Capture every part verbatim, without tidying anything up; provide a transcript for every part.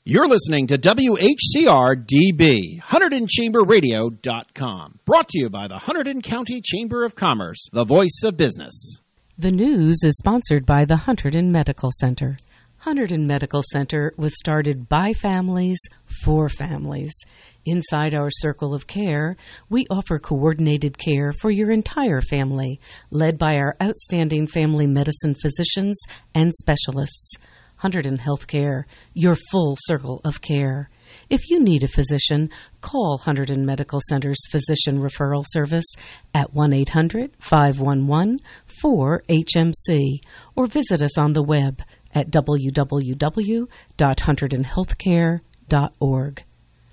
You're listening to W H C R D B, Hunterdon Chamber Radio dot com. Brought to you by the Hunterdon County Chamber of Commerce, the voice of business. The news is sponsored by the Hunterdon Medical Center. Hunterdon Medical Center was started by families for families. Inside our circle of care, we offer coordinated care for your entire family, led by our outstanding family medicine physicians and specialists. Hunterdon Healthcare, your full circle of care. If you need a physician, call Hunterdon Medical Center's Physician Referral Service at one eight hundred, five one one, four H M C or visit us on the web at w w w dot hunterdon healthcare dot org.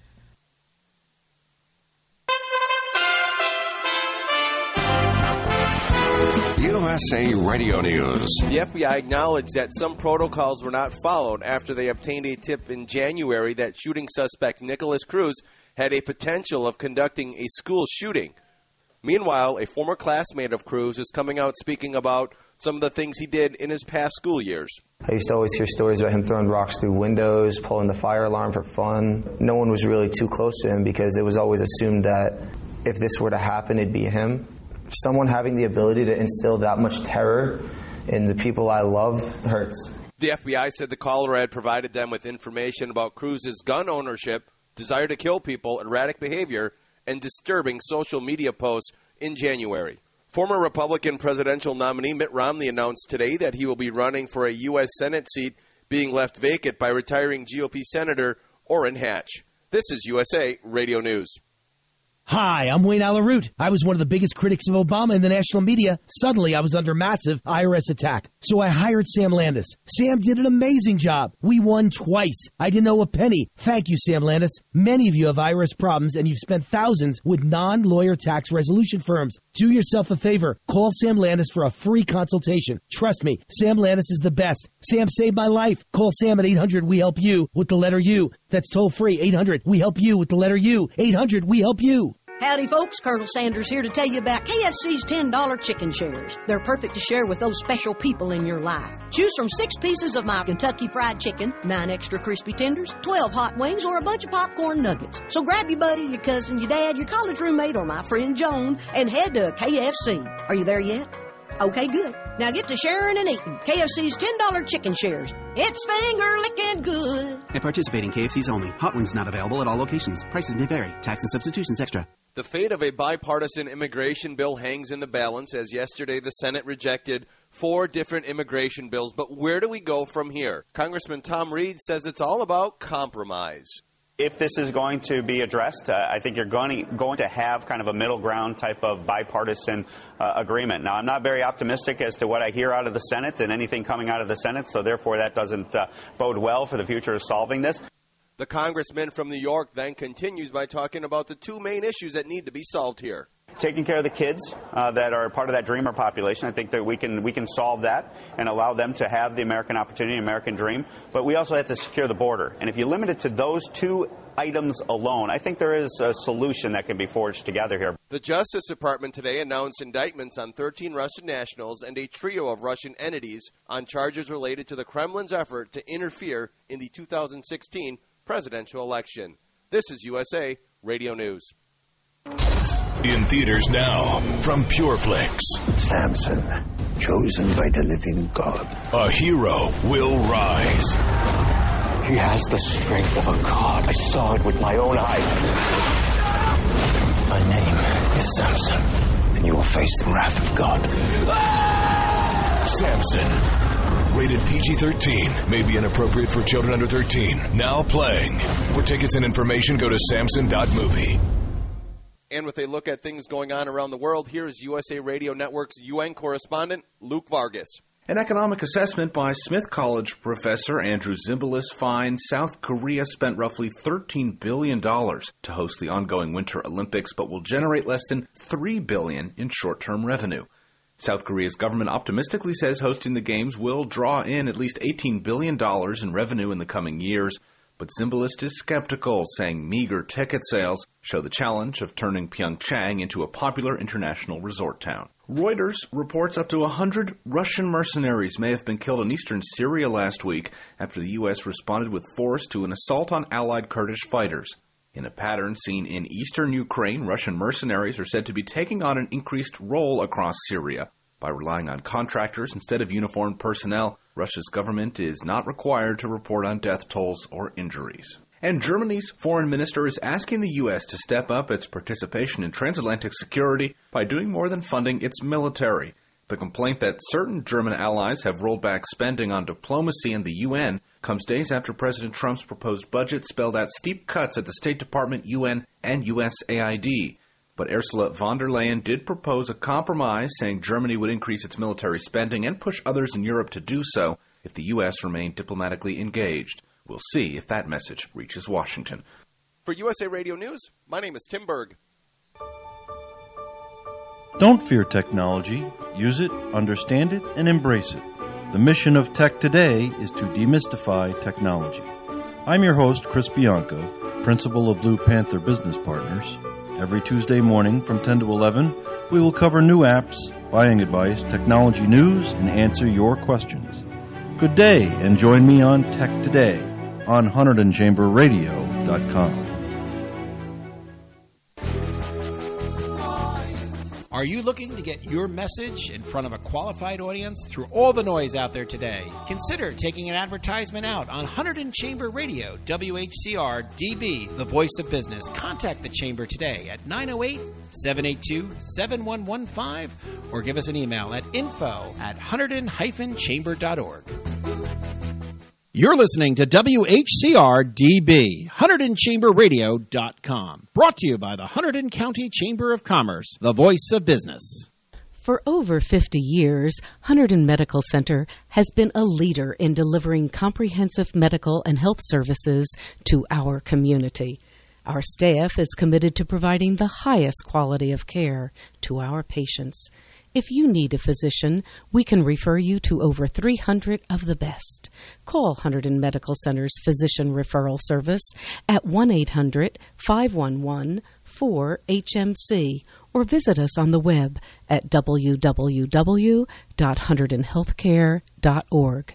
U S A Radio News. The F B I acknowledged that some protocols were not followed after they obtained a tip in January that shooting suspect Nikolas Cruz had a potential of conducting a school shooting. Meanwhile, a former classmate of Cruz is coming out speaking about some of the things he did in his past school years. I used to always hear stories about him throwing rocks through windows, pulling the fire alarm for fun. No one was really too close to him because it was always assumed that if this were to happen, it'd be him. Someone having the ability to instill that much terror in the people I love hurts. The F B I said the caller had provided them with information about Cruz's gun ownership, desire to kill people, erratic behavior, and disturbing social media posts in January. Former Republican presidential nominee Mitt Romney announced today that he will be running for a U S Senate seat being left vacant by retiring G O P Senator Orrin Hatch. This is U S A Radio News. Hi, I'm Wayne Alaroot. I was one of the biggest critics of Obama in the national media. Suddenly, I was under massive I R S attack. So I hired Sam Landis. Sam did an amazing job. We won twice. I didn't owe a penny. Thank you, Sam Landis. Many of you have I R S problems, and you've spent thousands with non-lawyer tax resolution firms. Do yourself a favor. Call Sam Landis for a free consultation. Trust me, Sam Landis is the best. Sam saved my life. Call Sam at eight hundred we help you with the letter U. That's toll free. eight hundred we help you with the letter U. eight hundred we help you. Howdy, folks. Colonel Sanders here to tell you about K F C's ten dollar chicken shares. They're perfect to share with those special people in your life. Choose from six pieces of my Kentucky Fried Chicken, nine extra crispy tenders, twelve hot wings, or a bunch of popcorn nuggets. So grab your buddy, your cousin, your dad, your college roommate, or my friend Joan, and head to K F C. Are you there yet? Okay, good. Now get to sharing and eating. K F C's ten dollar chicken shares. It's finger-licking good. At participating K F Cs only. Hot wings not available at all locations. Prices may vary. Tax and substitutions extra. The fate of a bipartisan immigration bill hangs in the balance, as yesterday the Senate rejected four different immigration bills. But where do we go from here? Congressman Tom Reed says it's all about compromise. If this is going to be addressed, uh, I think you're going to, going to have kind of a middle ground type of bipartisan uh, agreement. Now, I'm not very optimistic as to what I hear out of the Senate and anything coming out of the Senate, so therefore that doesn't uh, bode well for the future of solving this. The congressman from New York then continues by talking about the two main issues that need to be solved here. Taking care of the kids uh, that are part of that dreamer population. I think that we can we can solve that and allow them to have the American opportunity, American dream. But we also have to secure the border. And if you limit it to those two items alone, I think there is a solution that can be forged together here. The Justice Department today announced indictments on thirteen Russian nationals and a trio of Russian entities on charges related to the Kremlin's effort to interfere in the two thousand sixteen presidential election. This is U S A Radio News. In theaters now, from PureFlix. Samson, chosen by the living God. A hero will rise. He has the strength of a god. I saw it with my own eyes. My name is Samson, and you will face the wrath of God. Samson. Rated P G thirteen. May be inappropriate for children under thirteen. Now playing. For tickets and information, go to samson dot movie. And with a look at things going on around the world, here is U S A Radio Network's U N correspondent, Luke Vargas. An economic assessment by Smith College professor Andrew Zimbalist finds South Korea spent roughly thirteen billion dollars to host the ongoing Winter Olympics, but will generate less than three billion dollars in short-term revenue. South Korea's government optimistically says hosting the Games will draw in at least eighteen billion dollars in revenue in the coming years, but Zimbalist is skeptical, saying meager ticket sales show the challenge of turning Pyeongchang into a popular international resort town. Reuters reports up to one hundred Russian mercenaries may have been killed in eastern Syria last week after the U S responded with force to an assault on allied Kurdish fighters. In a pattern seen in eastern Ukraine, Russian mercenaries are said to be taking on an increased role across Syria. By relying on contractors instead of uniformed personnel, Russia's government is not required to report on death tolls or injuries. And Germany's foreign minister is asking the U S to step up its participation in transatlantic security by doing more than funding its military. The complaint that certain German allies have rolled back spending on diplomacy and the U N comes days after President Trump's proposed budget spelled out steep cuts at the State Department, U N, and U S A I D. But Ursula von der Leyen did propose a compromise, saying Germany would increase its military spending and push others in Europe to do so if the U S remained diplomatically engaged. We'll see if that message reaches Washington. For U S A Radio News, my name is Tim Berg. Don't fear technology. Use it, understand it, and embrace it. The mission of Tech Today is to demystify technology. I'm your host, Chris Bianco, principal of Blue Panther Business Partners. Every Tuesday morning from ten to eleven, we will cover new apps, buying advice, technology news, and answer your questions. Good day, and join me on Tech Today on one hundred chamber radio dot com. Are you looking to get your message in front of a qualified audience through all the noise out there today? Consider taking an advertisement out on one hundred Chamber Radio, W H C R D B, the voice of business. Contact the Chamber today at nine oh eight, seven eight two, seven one one five or give us an email at info at one hundred chamber dot org. You're listening to W H C R D B, one hundred chamber radio dot com. Brought to you by the Hunterdon County Chamber of Commerce, the voice of business. For over fifty years, Hunterdon Medical Center has been a leader in delivering comprehensive medical and health services to our community. Our staff is committed to providing the highest quality of care to our patients. If you need a physician, we can refer you to over three hundred of the best. Call Hunterdon Medical Center's Physician Referral Service at one eight hundred, five one one, four H M C or visit us on the web at w w w dot hunterdon healthcare dot org.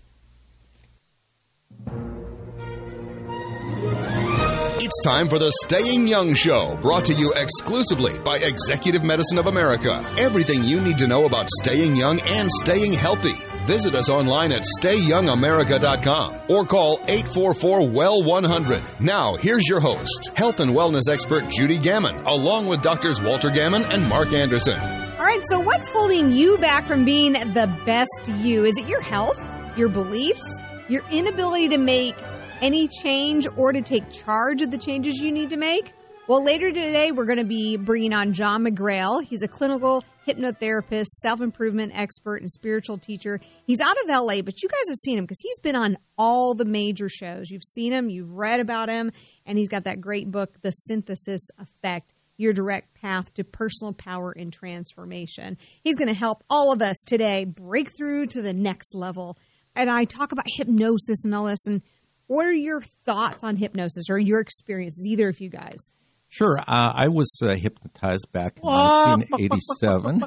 It's time for the Staying Young Show, brought to you exclusively by Executive Medicine of America. Everything you need to know about staying young and staying healthy. Visit us online at stay young america dot com or call eight four four, W E L L one hundred. Now, here's your host, health and wellness expert Judy Gammon, along with Doctors Walter Gammon and Mark Anderson. All right, so what's holding you back from being the best you? Is it your health, your beliefs, your inability to make any change or to take charge of the changes you need to make? Well, later today, we're going to be bringing on John McGrail. He's a clinical hypnotherapist, self-improvement expert, and spiritual teacher. He's out of L A, but you guys have seen him because he's been on all the major shows. You've seen him, you've read about him, and he's got that great book, The Synthesis Effect, Your Direct Path to Personal Power and Transformation. He's going to help all of us today break through to the next level. And I talk about hypnosis and all this, and what are your thoughts on hypnosis or your experiences, either of you guys? Sure. Uh, I was uh, hypnotized back in nineteen eighty-seven.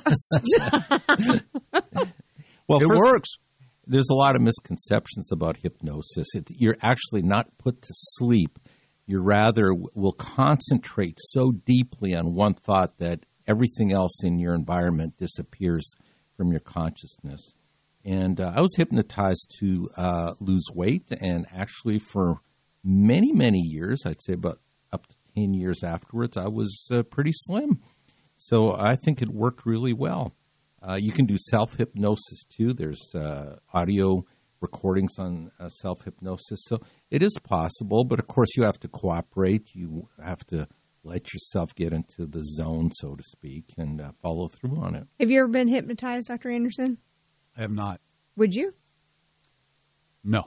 Well, it first, works. There's a lot of misconceptions about hypnosis. It, you're actually not put to sleep. You rather will concentrate so deeply on one thought that everything else in your environment disappears from your consciousness. And uh, I was hypnotized to uh, lose weight, and actually for many, many years, I'd say about up to ten years afterwards, I was uh, pretty slim. So I think it worked really well. Uh, you can do self-hypnosis too. There's uh, audio recordings on uh, self-hypnosis. So it is possible, but of course you have to cooperate. You have to let yourself get into the zone, so to speak, and uh, follow through on it. Have you ever been hypnotized, Doctor Anderson? I have not. Would you? No.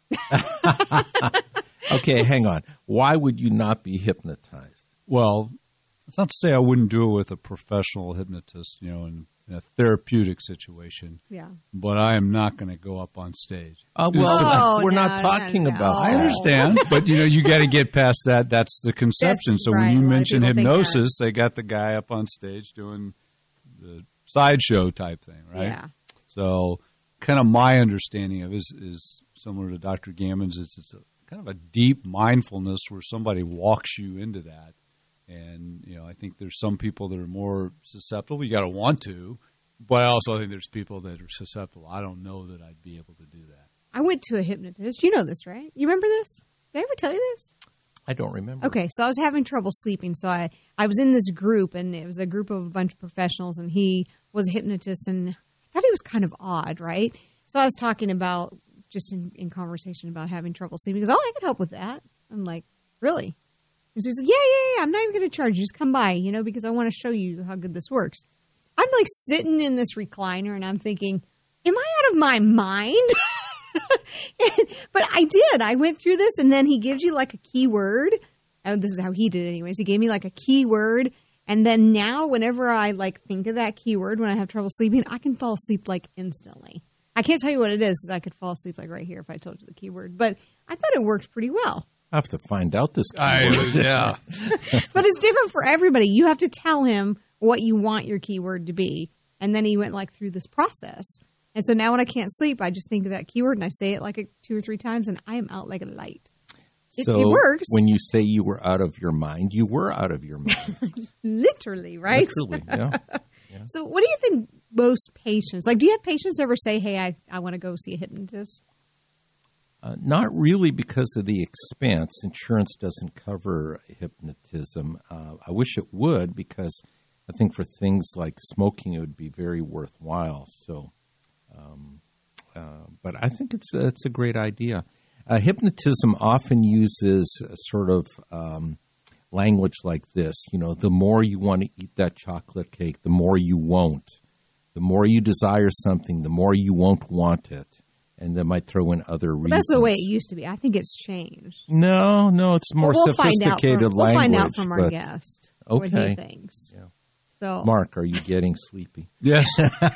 Okay, hang on. Why would you not be hypnotized? Well, it's not to say I wouldn't do it with a professional hypnotist, you know, in, in a therapeutic situation. Yeah. But I am not going to go up on stage. Uh, well, oh, we're no, not talking no, no. about I that. understand, but, you know, you got to get past that. That's the conception. That's so right. when you A lot of mention people think hypnosis, they got the guy up on stage doing the sideshow type thing, right? Yeah. So kind of my understanding of it is, is similar to Doctor Gammon's. It's, it's a, kind of a deep mindfulness where somebody walks you into that. And, you know, I think there's some people that are more susceptible. You got to want to. But I also think there's people that are susceptible. I don't know that I'd be able to do that. I went to a hypnotist. You know this, right? You remember this? Did I ever tell you this? I don't remember. Okay, so I was having trouble sleeping, so I, I was in this group, and it was a group of a bunch of professionals, and he was a hypnotist, and I thought he was kind of odd, right? So I was talking about, just in, in conversation about having trouble sleeping. He goes, oh, I could help with that. I'm like, really? And so he's like, yeah, yeah, yeah, I'm not even going to charge you. Just come by, you know, because I want to show you how good this works. I'm like sitting in this recliner, and I'm thinking, am I out of my mind? But I did. I went through this, and then he gives you like a keyword. And this is how he did it anyways. He gave me like a keyword, and then now whenever I like think of that keyword when I have trouble sleeping, I can fall asleep like instantly. I can't tell you what it is because I could fall asleep like right here if I told you the keyword. But I thought it worked pretty well. I have to find out this I, keyword. yeah. But it's different for everybody. You have to tell him what you want your keyword to be. And then he went like through this process. And so now when I can't sleep, I just think of that keyword and I say it like a, two or three times and I am out like a light. It, so it works. When you say you were out of your mind, you were out of your mind. Literally, right? Literally, yeah. yeah. So what do you think most patients, like do you have patients ever say, hey, I, I want to go see a hypnotist? Uh, not really because of the expense. Insurance doesn't cover hypnotism. Uh, I wish it would because I think for things like smoking it would be very worthwhile. So, um, uh, but I think it's a, it's a great idea. Uh, hypnotism often uses a sort of um, language like this. You know, the more you want to eat that chocolate cake, the more you won't. The more you desire something, the more you won't want it. And they might throw in other Well, reasons. that's the way it used to be. I think it's changed. No, no, it's more Well, we'll sophisticated find out from, language. We'll find out from our but- guest Okay. what he thinks. Yeah. So, Mark, are you getting sleepy? Yes.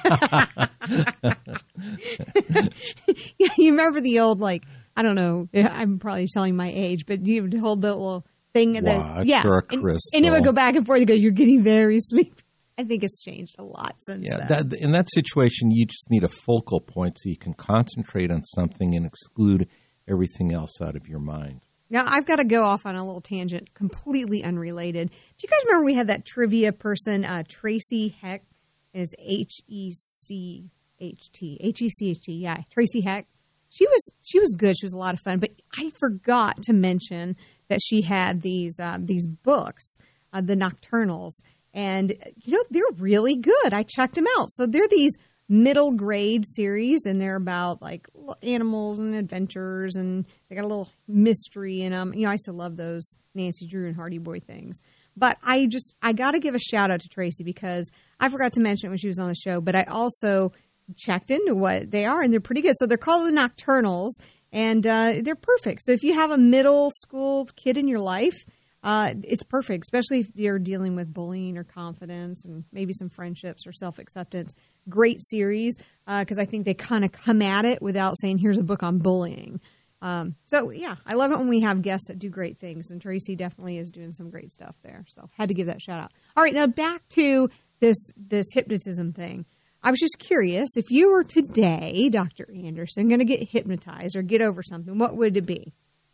Yeah, you remember the old, like, I don't know, I'm probably telling my age, but you would hold the little thing. That, Watch yeah, your and, crystal. and it would go back and forth. You go, you're getting very sleepy. I think it's changed a lot since Yeah, then. that, in that situation, you just need a focal point so you can concentrate on something and exclude everything else out of your mind. Now, I've got to go off on a little tangent, completely unrelated. Do you guys remember we had that trivia person, uh, Tracy Heck? Is H E C H T. H E C H T, yeah. Tracy Heck. She was she was good. She was a lot of fun. But I forgot to mention that she had these uh, these books, uh, the Nocturnals. And, you know, they're really good. I checked them out. So they're these middle grade series, and they're about, like, animals and adventures, and they got a little mystery in them. You know, I used to love those Nancy Drew and Hardy Boy things. But I just, I got to give a shout out to Tracy because I forgot to mention it when she was on the show, but I also checked into what they are, and they're pretty good. So they're called the Nocturnals, and uh, they're perfect. So if you have a middle school kid in your life, uh, it's perfect, especially if you're dealing with bullying or confidence and maybe some friendships or self-acceptance. Great series because uh, I think they kind of come at it without saying, here's a book on bullying. Um, so, yeah, I love it when we have guests that do great things, and Tracy definitely is doing some great stuff there. So had to give that shout out. All right, now back to this this hypnotism thing. I was just curious, if you were today, Doctor Anderson, going to get hypnotized or get over something, what would it be?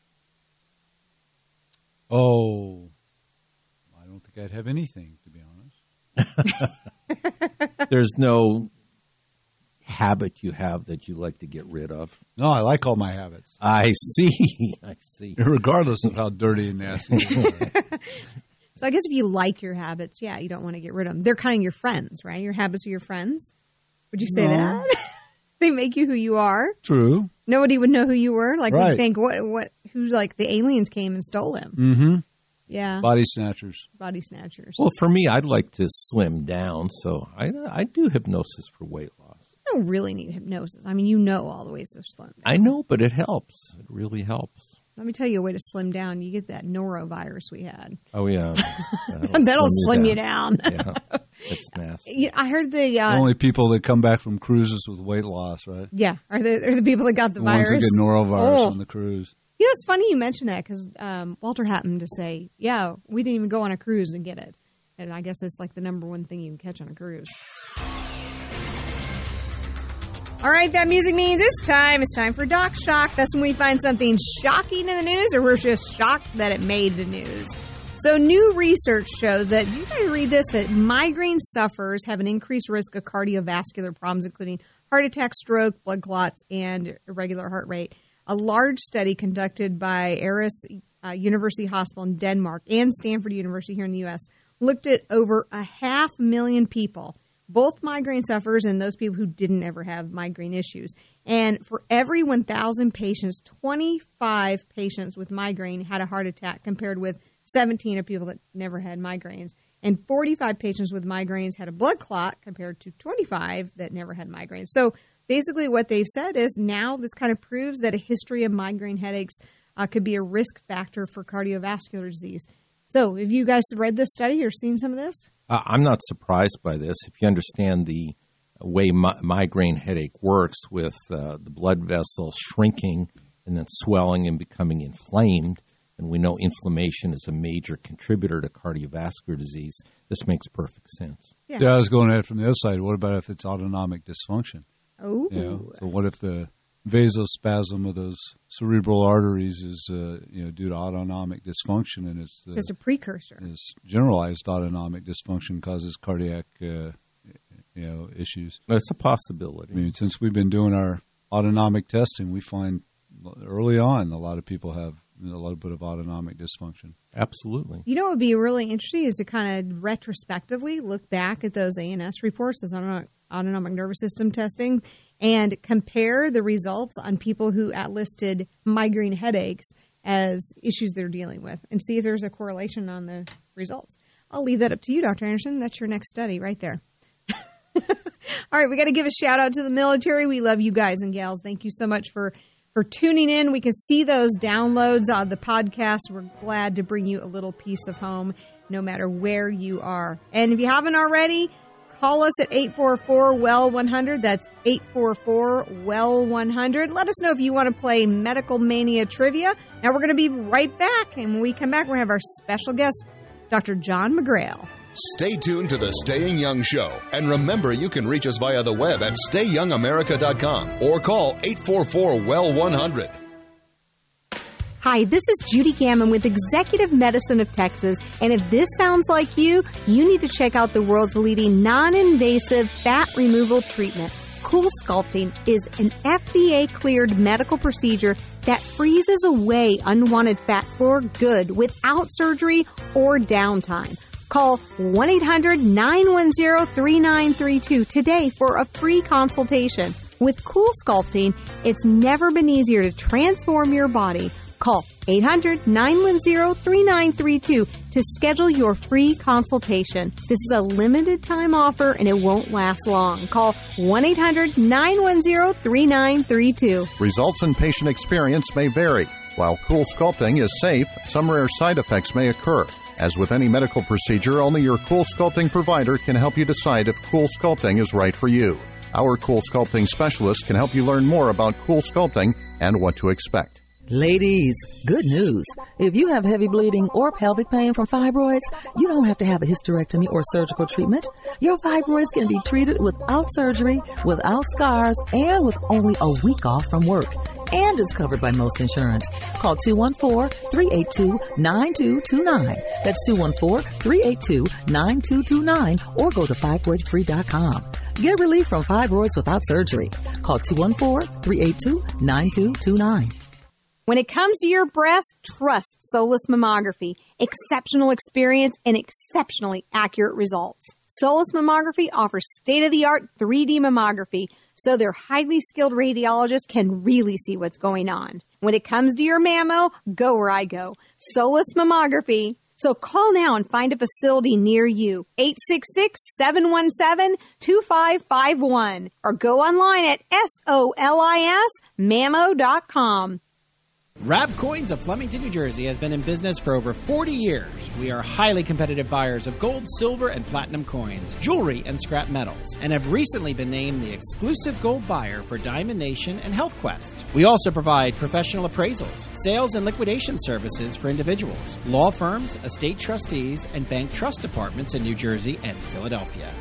Oh, I don't think I'd have anything, to be honest. There's no habit you have that you like to get rid of? No, I like all my habits. I see. I see. Regardless of how dirty and nasty they are. So I guess if you like your habits, yeah, you don't want to get rid of them. They're kind of your friends, right? Your habits are your friends. Would you say No. that? They make you who you are. True. Nobody would know who you were. Like, Right. we'd think, what, what, who, like, the aliens came and stole him. Mm-hmm. Yeah. Body snatchers. Body snatchers. Well, for me, I'd like to slim down, so I, I do hypnosis for weight loss. You don't really need hypnosis. I mean, you know all the ways to slim down. I know, but it helps. It really helps. Let me tell you a way to slim down. You get that norovirus we had. Oh, yeah. That'll, That'll slim you down. Yeah, it's nasty. You- I heard the... Uh, Only people that come back from cruises with weight loss, right? yeah, are the, are the people that got the, The virus. ones that get norovirus Oh. on the cruise. You know, it's funny you mention that because um, Walter happened to say, yeah, we didn't even go on a cruise and get it. And I guess it's like the number one thing you can catch on a cruise. All right, that music means it's time. It's time for Doc Shock. That's when we find something shocking in the news, or we're just shocked that it made the news. So new research shows that, you can read this, that migraine sufferers have an increased risk of cardiovascular problems, including heart attack, stroke, blood clots, and irregular heart rate. A large study conducted by Aarhus uh, University Hospital in Denmark and Stanford University here in the U S looked at over a half million people, both migraine sufferers and those people who didn't ever have migraine issues. And for every one thousand patients, twenty-five patients with migraine had a heart attack, compared with seventeen of people that never had migraines. And forty-five patients with migraines had a blood clot, compared to twenty-five that never had migraines. So basically what they've said is now this kind of proves that a history of migraine headaches uh, could be a risk factor for cardiovascular disease. So have you guys read this study or seen some of this? Uh, I'm not surprised by this. If you understand the way mi- migraine headache works, with uh, the blood vessels shrinking and then swelling and becoming inflamed, and we know inflammation is a major contributor to cardiovascular disease, this makes perfect sense. Yeah, yeah I was going at it from the other side. What about if it's autonomic dysfunction? Oh. You know, so what if the vasospasm of those cerebral arteries is uh, you know due to autonomic dysfunction, and it's uh, just a precursor. It's generalized autonomic dysfunction causes cardiac uh, you know issues. That's a possibility. I mean, since we've been doing our autonomic testing, we find early on a lot of people have a little bit of autonomic dysfunction. Absolutely. You know what would be really interesting is to kind of retrospectively look back at those A N S reports, those autonomic, autonomic nervous system testing, and compare the results on people who listed migraine headaches as issues they're dealing with, and see if there's a correlation on the results. I'll leave that up to you, Doctor Anderson. That's your next study right there. All right, we got to give a shout out to the military. We love you guys and gals. Thank you so much for for tuning in. We can see those downloads on the podcast. We're glad to bring you a little piece of home, no matter where you are. And if you haven't already, call us at eight four four, W E L one hundred. That's eight four four, W E L one hundred. Let us know if you want to play Medical Mania Trivia. Now we're going to be right back. And when we come back, we're going to have our special guest, Doctor John McGrail. Stay tuned to the Staying Young Show. And remember, you can reach us via the web at stay young america dot com or call eight four four, W E L one hundred. Hi, this is Judy Gammon with Executive Medicine of Texas, and if this sounds like you, you need to check out the world's leading non-invasive fat removal treatment. Cool Sculpting is an F D A-cleared medical procedure that freezes away unwanted fat for good without surgery or downtime. Call one eight hundred, nine one zero, three nine three two today for a free consultation. With Cool Sculpting, it's never been easier to transform your body. Call eight hundred, nine one zero, three nine three two to schedule your free consultation. This is a limited time offer and it won't last long. Call one eight hundred, nine one zero, three nine three two. Results and patient experience may vary. While Cool Sculpting is safe, some rare side effects may occur. As with any medical procedure, only your Cool Sculpting provider can help you decide if Cool Sculpting is right for you. Our Cool Sculpting specialist can help you learn more about Cool Sculpting and what to expect. Ladies, good news. If you have heavy bleeding or pelvic pain from fibroids, you don't have to have a hysterectomy or surgical treatment. Your fibroids can be treated without surgery, without scars, and with only a week off from work. And is covered by most insurance. Call two one four, three eight two, nine two two nine. That's two one four, three eight two, nine two two nine or go to fibroid free dot com. Get relief from fibroids without surgery. Call two one four, three eight two, nine two two nine. When it comes to your breast, trust Solus Mammography. Exceptional experience and exceptionally accurate results. Solus Mammography offers state-of-the-art three D mammography, so their highly skilled radiologists can really see what's going on. When it comes to your mammo, go where I go. Solus Mammography. So call now and find a facility near you. eight six six, seven one seven, two five five one or go online at solis mammo dot com. Rab Coins of Flemington, New Jersey has been in business for over forty years. We are highly competitive buyers of gold, silver, and platinum coins, jewelry, and scrap metals, and have recently been named the exclusive gold buyer for Diamond Nation and Health Quest. We also provide professional appraisals, sales and liquidation services for individuals, law firms, estate trustees, and bank trust departments in New Jersey and Philadelphia.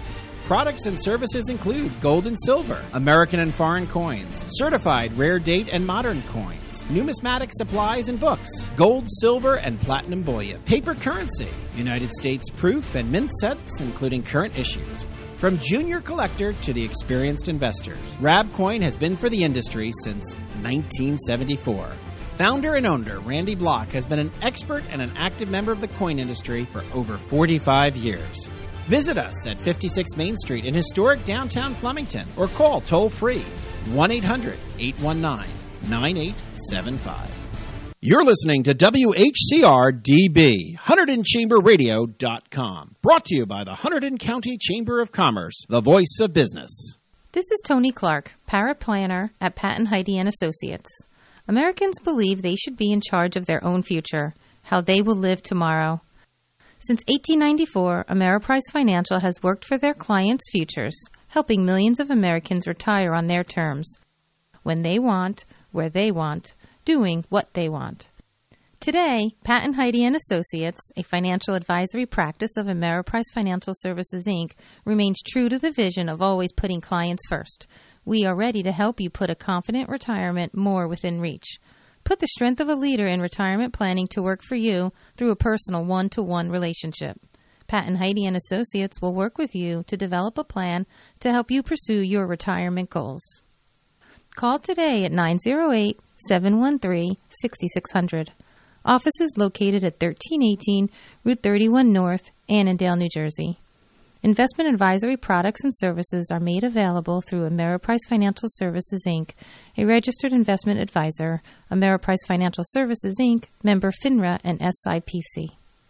Products and services include gold and silver, American and foreign coins, certified rare date and modern coins, numismatic supplies and books, gold, silver, and platinum bullion, paper currency, United States proof and mint sets, including current issues. From junior collector to the experienced investors, Rabcoin has been for the industry since nineteen seventy-four. Founder and owner Randy Block has been an expert and an active member of the coin industry for over forty-five years. Visit us at fifty-six Main Street in historic downtown Flemington or call toll-free one eight hundred eight one nine nine eight seven five. You're listening to W H C R D B, Hunterdon Chamber Radio dot com. Brought to you by the Hunterdon County Chamber of Commerce, the voice of business. This is Tony Clark, paraplanner at Patton Heidi and Associates. Americans believe they should be in charge of their own future, how they will live tomorrow. Since eighteen ninety-four, Ameriprise Financial has worked for their clients' futures, helping millions of Americans retire on their terms, when they want, where they want, doing what they want. Today, Patton Heidi and Associates, a financial advisory practice of Ameriprise Financial Services, Incorporated, remains true to the vision of always putting clients first. We are ready to help you put a confident retirement more within reach. Put the strength of a leader in retirement planning to work for you through a personal one-to-one relationship. Patton Heidi and Associates will work with you to develop a plan to help you pursue your retirement goals. Call today at nine oh eight, seven one three, six six zero zero. Office is located at thirteen eighteen Route thirty-one North, Annandale, New Jersey. Investment advisory products and services are made available through Ameriprise Financial Services, Incorporated, a registered investment advisor, Ameriprise Financial Services, Incorporated, member FINRA and S I P C.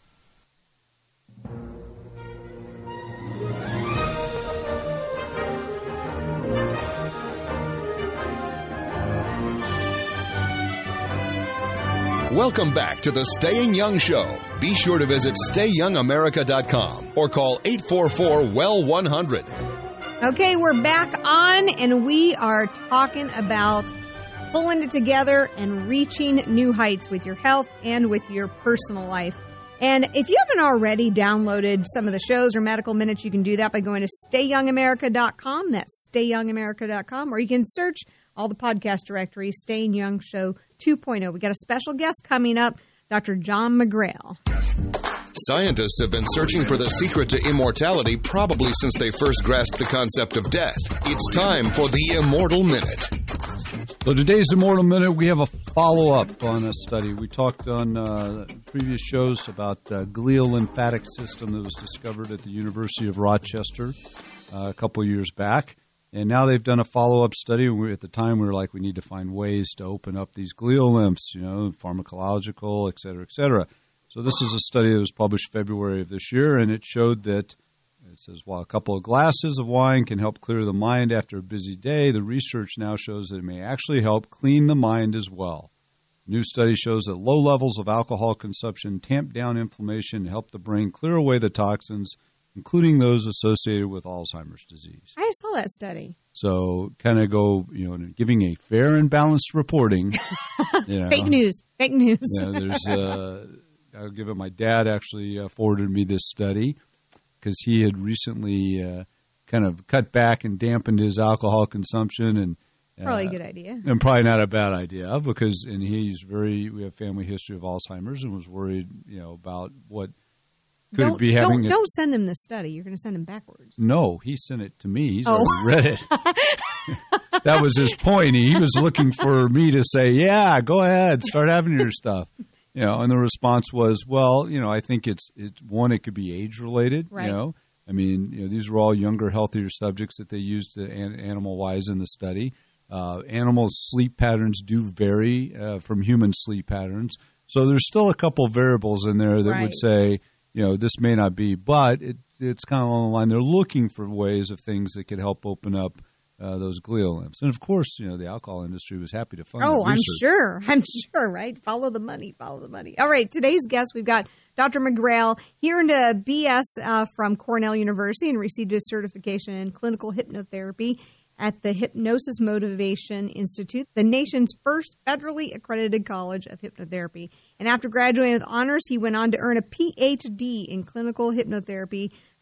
Welcome back to the Staying Young Show. Be sure to visit stay young america dot com or call eight four four, W E L L one hundred. Okay, we're back on, and we are talking about pulling it together and reaching new heights with your health and with your personal life. And if you haven't already downloaded some of the shows or Medical Minutes, you can do that by going to stay young america dot com. That's stay young america dot com. Or you can search all the podcast directories, Staying Young Show two point oh. We got a special guest coming up, Doctor John McGrail. Scientists have been searching for the secret to immortality probably since they first grasped the concept of death. It's time for the Immortal Minute. So today's Immortal Minute, we have a follow-up on a study. We talked on uh, previous shows about uh, glial lymphatic system that was discovered at the University of Rochester uh, a couple years back. And now they've done a follow-up study. We, at the time, we were like, we need to find ways to open up these glial lymphs, you know, pharmacological, et cetera, et cetera. So this is a study that was published February of this year, and it showed that, it says, while a couple of glasses of wine can help clear the mind after a busy day, the research now shows that it may actually help clean the mind as well. A new study shows that low levels of alcohol consumption tamp down inflammation and help the brain clear away the toxins, including those associated with Alzheimer's disease. I saw that study. So kind of go, you know, giving a fair and balanced reporting. You know, Fake news. Fake news. You know, there's, uh, I'll give it, my dad actually uh, forwarded me this study because he had recently uh, kind of cut back and dampened his alcohol consumption. and uh, Probably a good idea. And probably not a bad idea because, and he's very, we have family history of Alzheimer's and was worried, you know, about what could don't, be having. Don't, a, don't send him the study. You're going to send him backwards. No, he sent it to me. He's oh. already read it. That was his point. He was looking for me to say, yeah, go ahead, start having your stuff. You know, and the response was, well, you know, I think it's, it's one, it could be age-related, right. You know. I mean, you know, these were all younger, healthier subjects that they used an, animal-wise in the study. Uh, animal sleep patterns do vary uh, from human sleep patterns. So there's still a couple variables in there that right. would say, you know, this may not be, but it, it's kind of along the line. They're looking for ways of things that could help open up uh, those glial lymphs. And, of course, you know, the alcohol industry was happy to fund Oh, that I'm research. sure. I'm sure, right? Follow the money. Follow the money. All right, today's guest, we've got Doctor McGrail here in a B S uh, from Cornell University and received his certification in clinical hypnotherapy at the Hypnosis Motivation Institute, the nation's first federally accredited college of hypnotherapy. And after graduating with honors, he went on to earn a P H D in clinical hypnotherapy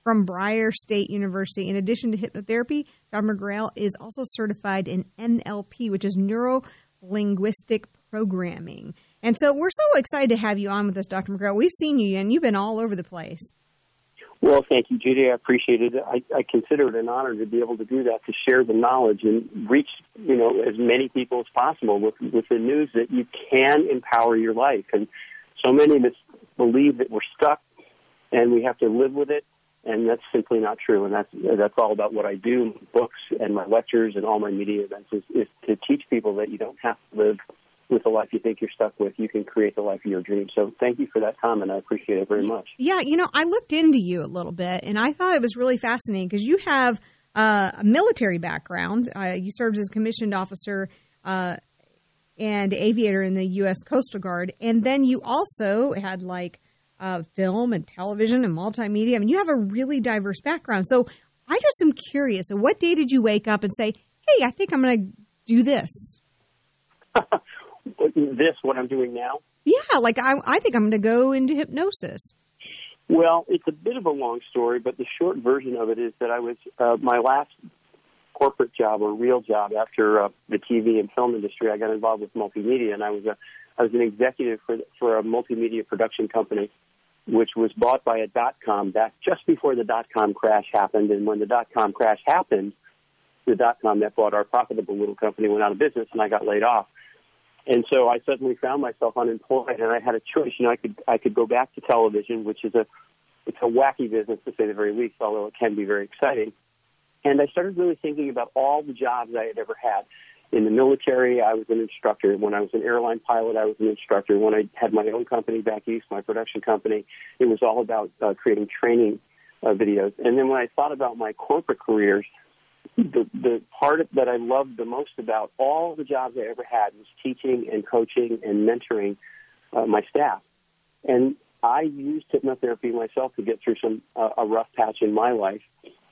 from Breyer State University. In addition to hypnotherapy, Doctor McGrail is also certified in N L P, which is neuro-linguistic programming. And so we're so excited to have you on with us, Doctor McGrail. We've seen you, and you've been all over the place. Well, thank you, Judy. I appreciate it. I, I consider it an honor to be able to do that, to share the knowledge and reach, you know, as many people as possible with, with the news that you can empower your life. And so many of us believe that we're stuck and we have to live with it, and that's simply not true. And that's that's all about what I do, books and my lectures and all my media events, is, is to teach people that you don't have to live with the life you think you're stuck with. You can create the life of your dreams. So thank you for that comment. I appreciate it very much. Yeah, you know, I looked into you a little bit, and I thought it was really fascinating because you have uh, a military background. Uh, you served as a commissioned officer uh, and aviator in the U S Coastal Guard, and then you also had, like, uh, film and television and multimedia. I mean, you have a really diverse background. So I just am curious, what day did you wake up and say, hey, I think I'm going to do this? This, what I'm doing now? Yeah, like I, I think I'm going to go into hypnosis. Well, it's a bit of a long story, but the short version of it is that I was, uh, my last corporate job or real job after uh, the T V and film industry, I got involved with multimedia, and I was a, I was an executive for for a multimedia production company, which was bought by a dot-com back just before the dot-com crash happened. And when the dot-com crash happened, the dot-com that bought our profitable little company went out of business, and I got laid off. And so I suddenly found myself unemployed, and I had a choice. You know, I could I could go back to television, which is a it's a wacky business to say the very least, although it can be very exciting. And I started really thinking about all the jobs I had ever had. In the military, I was an instructor. When I was an airline pilot, I was an instructor. When I had my own company back east, my production company, it was all about uh, creating training uh, videos. And then when I thought about my corporate careers, The, the part that I loved the most about all the jobs I ever had was teaching and coaching and mentoring uh, my staff. And I used hypnotherapy myself to get through some uh, a rough patch in my life.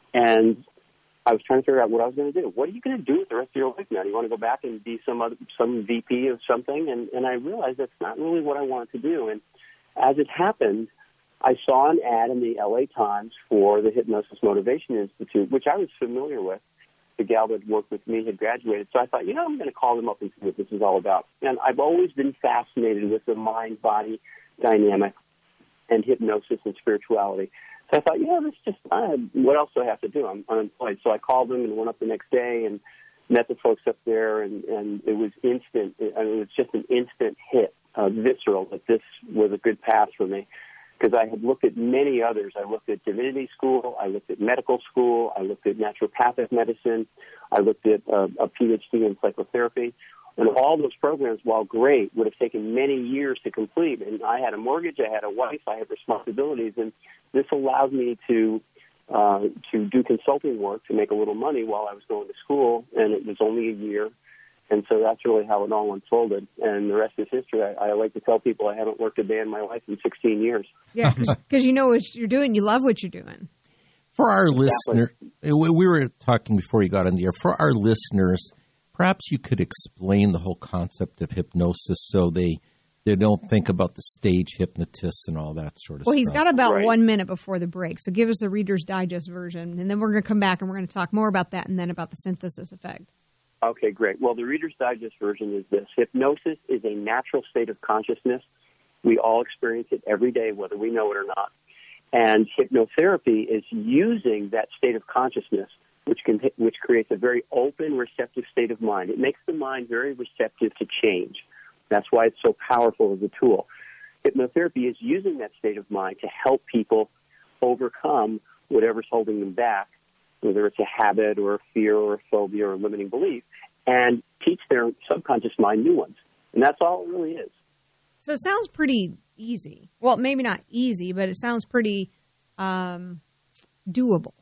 And I was trying to figure out what I was going to do. What are you going to do with the rest of your life now? Do you want to go back and be some other, some V P of something? And, and I realized that's not really what I wanted to do. And as it happened, I saw an ad in the L A Times for the Hypnosis Motivation Institute, which I was familiar with. The gal that worked with me had graduated. So I thought, you know, I'm going to call them up and see what this is all about. And I've always been fascinated with the mind-body dynamic and hypnosis and spirituality. So I thought, you know, this just, uh, what else do I have to do? I'm unemployed. So I called them and went up the next day and met the folks up there, and, and it was instant. I mean, it was just an instant hit, uh, visceral, that this was a good path for me. Because I had looked at many others. I looked at divinity school. I looked at medical school. I looked at naturopathic medicine. I looked at uh, a P H D in psychotherapy. And all those programs, while great, would have taken many years to complete. And I had a mortgage. I had a wife. I had responsibilities. And this allowed me to uh, to do consulting work to make a little money while I was going to school. And it was only a year. And so that's really how it all unfolded. And the rest is history. I, I like to tell people I haven't worked a day in my life in sixteen years. Yeah, because you know what you're doing. You love what you're doing. For our Exactly. listener, we were talking before you got in the air. For our listeners, perhaps you could explain the whole concept of hypnosis so they they don't think about the stage hypnotists and all that sort of well, stuff. Well, he's got about Right. one minute before the break. So give us the Reader's Digest version, and then we're going to come back and we're going to talk more about that and then about the synthesis effect. Okay, great. Well, the Reader's Digest version is this. Hypnosis is a natural state of consciousness. We all experience it every day, whether we know it or not. And hypnotherapy is using that state of consciousness, which can which creates a very open, receptive state of mind. It makes the mind very receptive to change. That's why it's so powerful as a tool. Hypnotherapy is using that state of mind to help people overcome whatever's holding them back, whether it's a habit or a fear or a phobia or a limiting belief, and teach their subconscious mind new ones. And that's all it really is. So it sounds pretty easy. Well, maybe not easy, but it sounds pretty um, doable.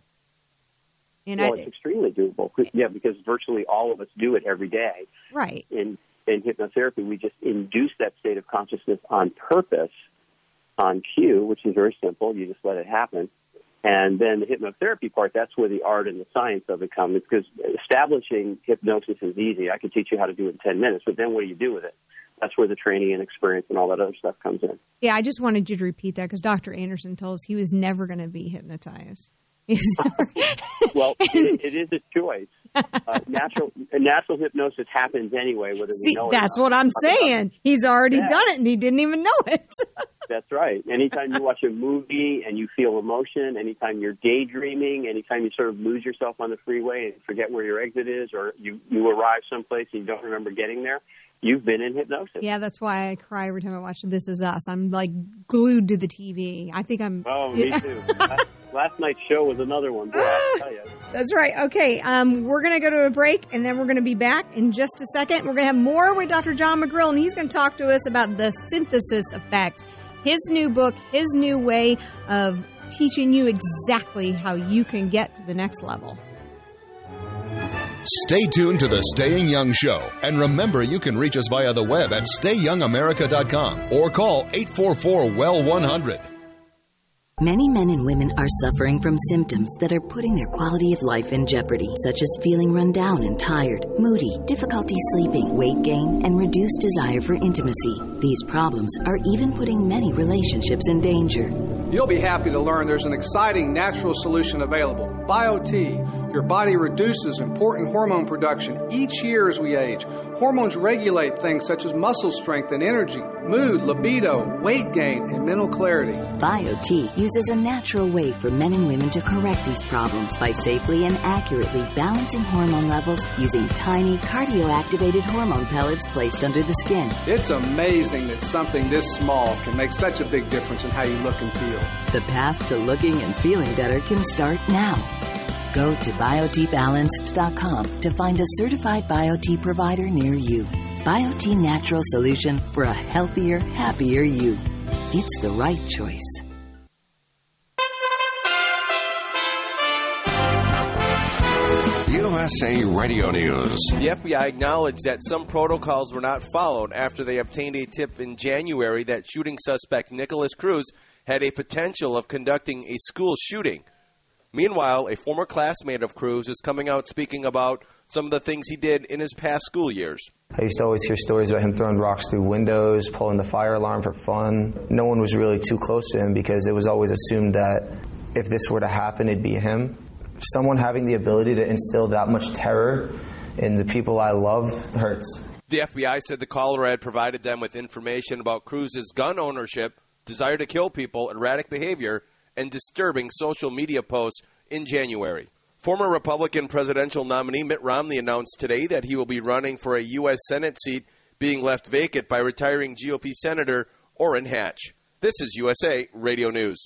And well, I, it's extremely doable. Yeah, because virtually all of us do it every day. Right. In, in hypnotherapy, we just induce that state of consciousness on purpose, on cue, which is very simple. You just let it happen. And then the hypnotherapy part, that's where the art and the science of it comes, because establishing hypnosis is easy. I could teach you how to do it in ten minutes, but then what do you do with it? that's where the training and experience and all that other stuff comes in. Yeah, I just wanted you to repeat that because Doctor Anderson told us he was never going to be hypnotized. Well, it, it is a choice. Uh, natural natural hypnosis happens anyway, whether See, we know it that's or not. what I'm saying. He's already Yeah. done it, and he didn't even know it. That's right. Anytime you watch a movie and you feel emotion, anytime you're daydreaming, anytime you sort of lose yourself on the freeway and forget where your exit is, or you, you arrive someplace and you don't remember getting there, you've been in hypnosis. Yeah, that's why I cry every time I watch This Is Us. I'm like glued to the T V. I think I'm. Oh, me too. last, last night's show was another one. Boy, I'll tell you. That's right. Okay, um, we're going to go to a break, and then we're going to be back in just a second. We're going to have more with Doctor John McGrill, and he's going to talk to us about the synthesis effect, his new book, his new way of teaching you exactly how you can get to the next level. Stay tuned to the Staying Young Show. And remember, you can reach us via the web at stay young america dot com or call eight four four, W E L one hundred. Many men and women are suffering from symptoms that are putting their quality of life in jeopardy, such as feeling run down and tired, moody, difficulty sleeping, weight gain, and reduced desire for intimacy. These problems are even putting many relationships in danger. You'll be happy to learn there's an exciting natural solution available. BioT. Your body reduces important hormone production each year as we age. Hormones regulate things such as muscle strength and energy, mood, libido, weight gain, and mental clarity. BioT uses a natural way for men and women to correct these problems by safely and accurately balancing hormone levels using tiny cardio-activated hormone pellets placed under the skin. It's amazing that something this small can make such a big difference in how you look and feel. The path to looking and feeling better can start now. Go to biot balanced dot com to find a certified BioT provider near you. BioT Natural Solution for a healthier, happier you. It's the right choice. U S A Radio News. The F B I acknowledged that some protocols were not followed after they obtained a tip in January that shooting suspect Nicholas Cruz had a potential of conducting a school shooting. Meanwhile, a former classmate of Cruz is coming out speaking about some of the things he did in his past school years. I used to always hear stories about him throwing rocks through windows, pulling the fire alarm for fun. No one was really too close to him because it was always assumed that if this were to happen, it'd be him. Someone having the ability to instill that much terror in the people I love hurts. The F B I said the caller had provided them with information about Cruz's gun ownership, desire to kill people, erratic behavior, and disturbing social media posts in January. Former Republican presidential nominee Mitt Romney announced today that he will be running for a U S Senate seat being left vacant by retiring G O P Senator Orrin Hatch. This is U S A Radio News.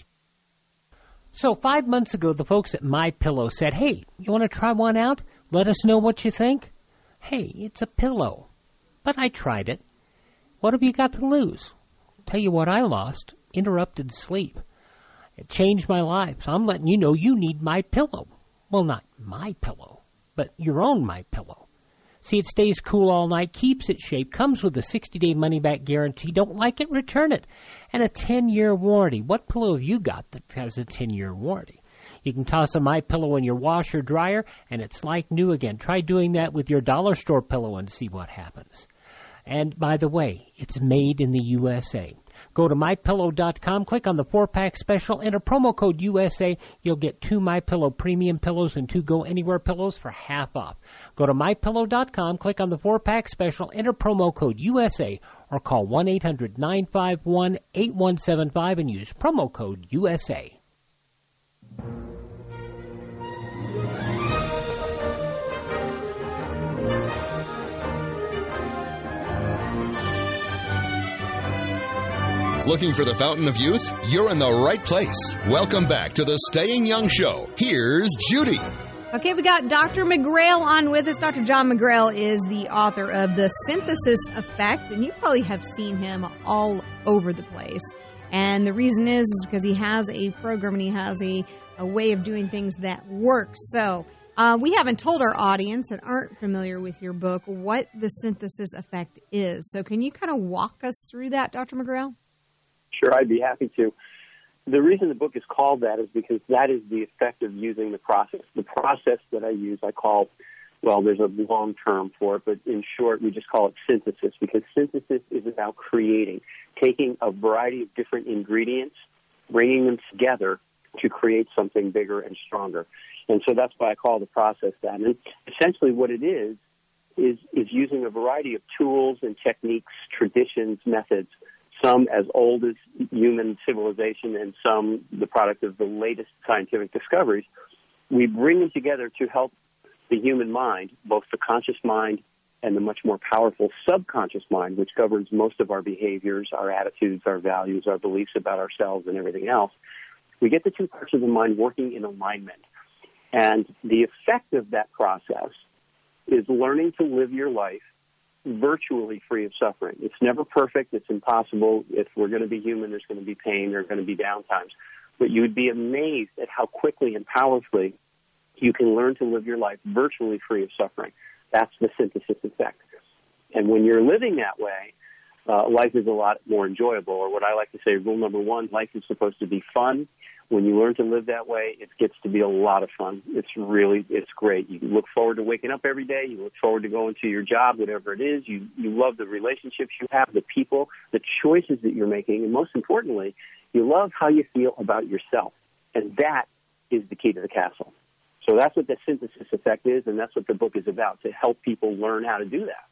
So five months ago, the folks at MyPillow said, hey, you want to try one out? Let us know what you think. Hey, it's a pillow. But I tried it. What have you got to lose? Tell you what I lost. Interrupted sleep. It changed my life. So I'm letting you know you need MyPillow. Well, not my pillow, but your own MyPillow. See, it stays cool all night, keeps its shape, comes with a sixty-day money-back guarantee. Don't like it? Return it. And a ten-year warranty. What pillow have you got that has a ten-year warranty? You can toss a MyPillow in your washer dryer, and it's like new again. Try doing that with your dollar store pillow and see what happens. And by the way, it's made in the U S A. Go to my pillow dot com, click on the four-pack special, enter promo code U S A. You'll get two MyPillow premium pillows and two Go Anywhere pillows for half off. Go to my pillow dot com, click on the four-pack special, enter promo code U S A, or call one eight hundred nine five one eight one seven five and use promo code U S A. Looking for the fountain of youth? You're in the right place. Welcome back to the Staying Young Show. Here's Judy. Okay, we got Doctor McGrail on with us. Doctor John McGrail is the author of The Synthesis Effect, and you probably have seen him all over the place. And the reason is, is because he has a program and he has a, a way of doing things that works. So uh, we haven't told our audience that aren't familiar with your book what the synthesis effect is. So can you kind of walk us through that, Doctor McGrail? Sure, I'd be happy to. The reason the book is called that is because that is the effect of using the process. The process that I use I call well, there's a long term for it, but in short, we just call it synthesis, because synthesis is about creating, taking a variety of different ingredients, bringing them together to create something bigger and stronger. And so that's why I call the process that. And essentially what it is, is, is using a variety of tools and techniques, traditions, methods, some as old as human civilization and some the product of the latest scientific discoveries. We bring them together to help the human mind, both the conscious mind and the much more powerful subconscious mind, which governs most of our behaviors, our attitudes, our values, our beliefs about ourselves and everything else. We get the two parts of the mind working in alignment. And the effect of that process is learning to live your life virtually free of suffering. It's never perfect. It's impossible. If we're going to be human, there's going to be pain. There are going to be downtimes. But you would be amazed at how quickly and powerfully you can learn to live your life virtually free of suffering. That's the synthesis effect. And when you're living that way, uh, life is a lot more enjoyable. Or what I like to say, rule number one, life is supposed to be fun. When you learn to live that way, it gets to be a lot of fun. It's really, it's great. You look forward to waking up every day. You look forward to going to your job, whatever it is. You, you love the relationships you have, the people, the choices that you're making, and most importantly, you love how you feel about yourself. And that is the key to the castle. So that's what the synthesis effect is, and that's what the book is about, to help people learn how to do that.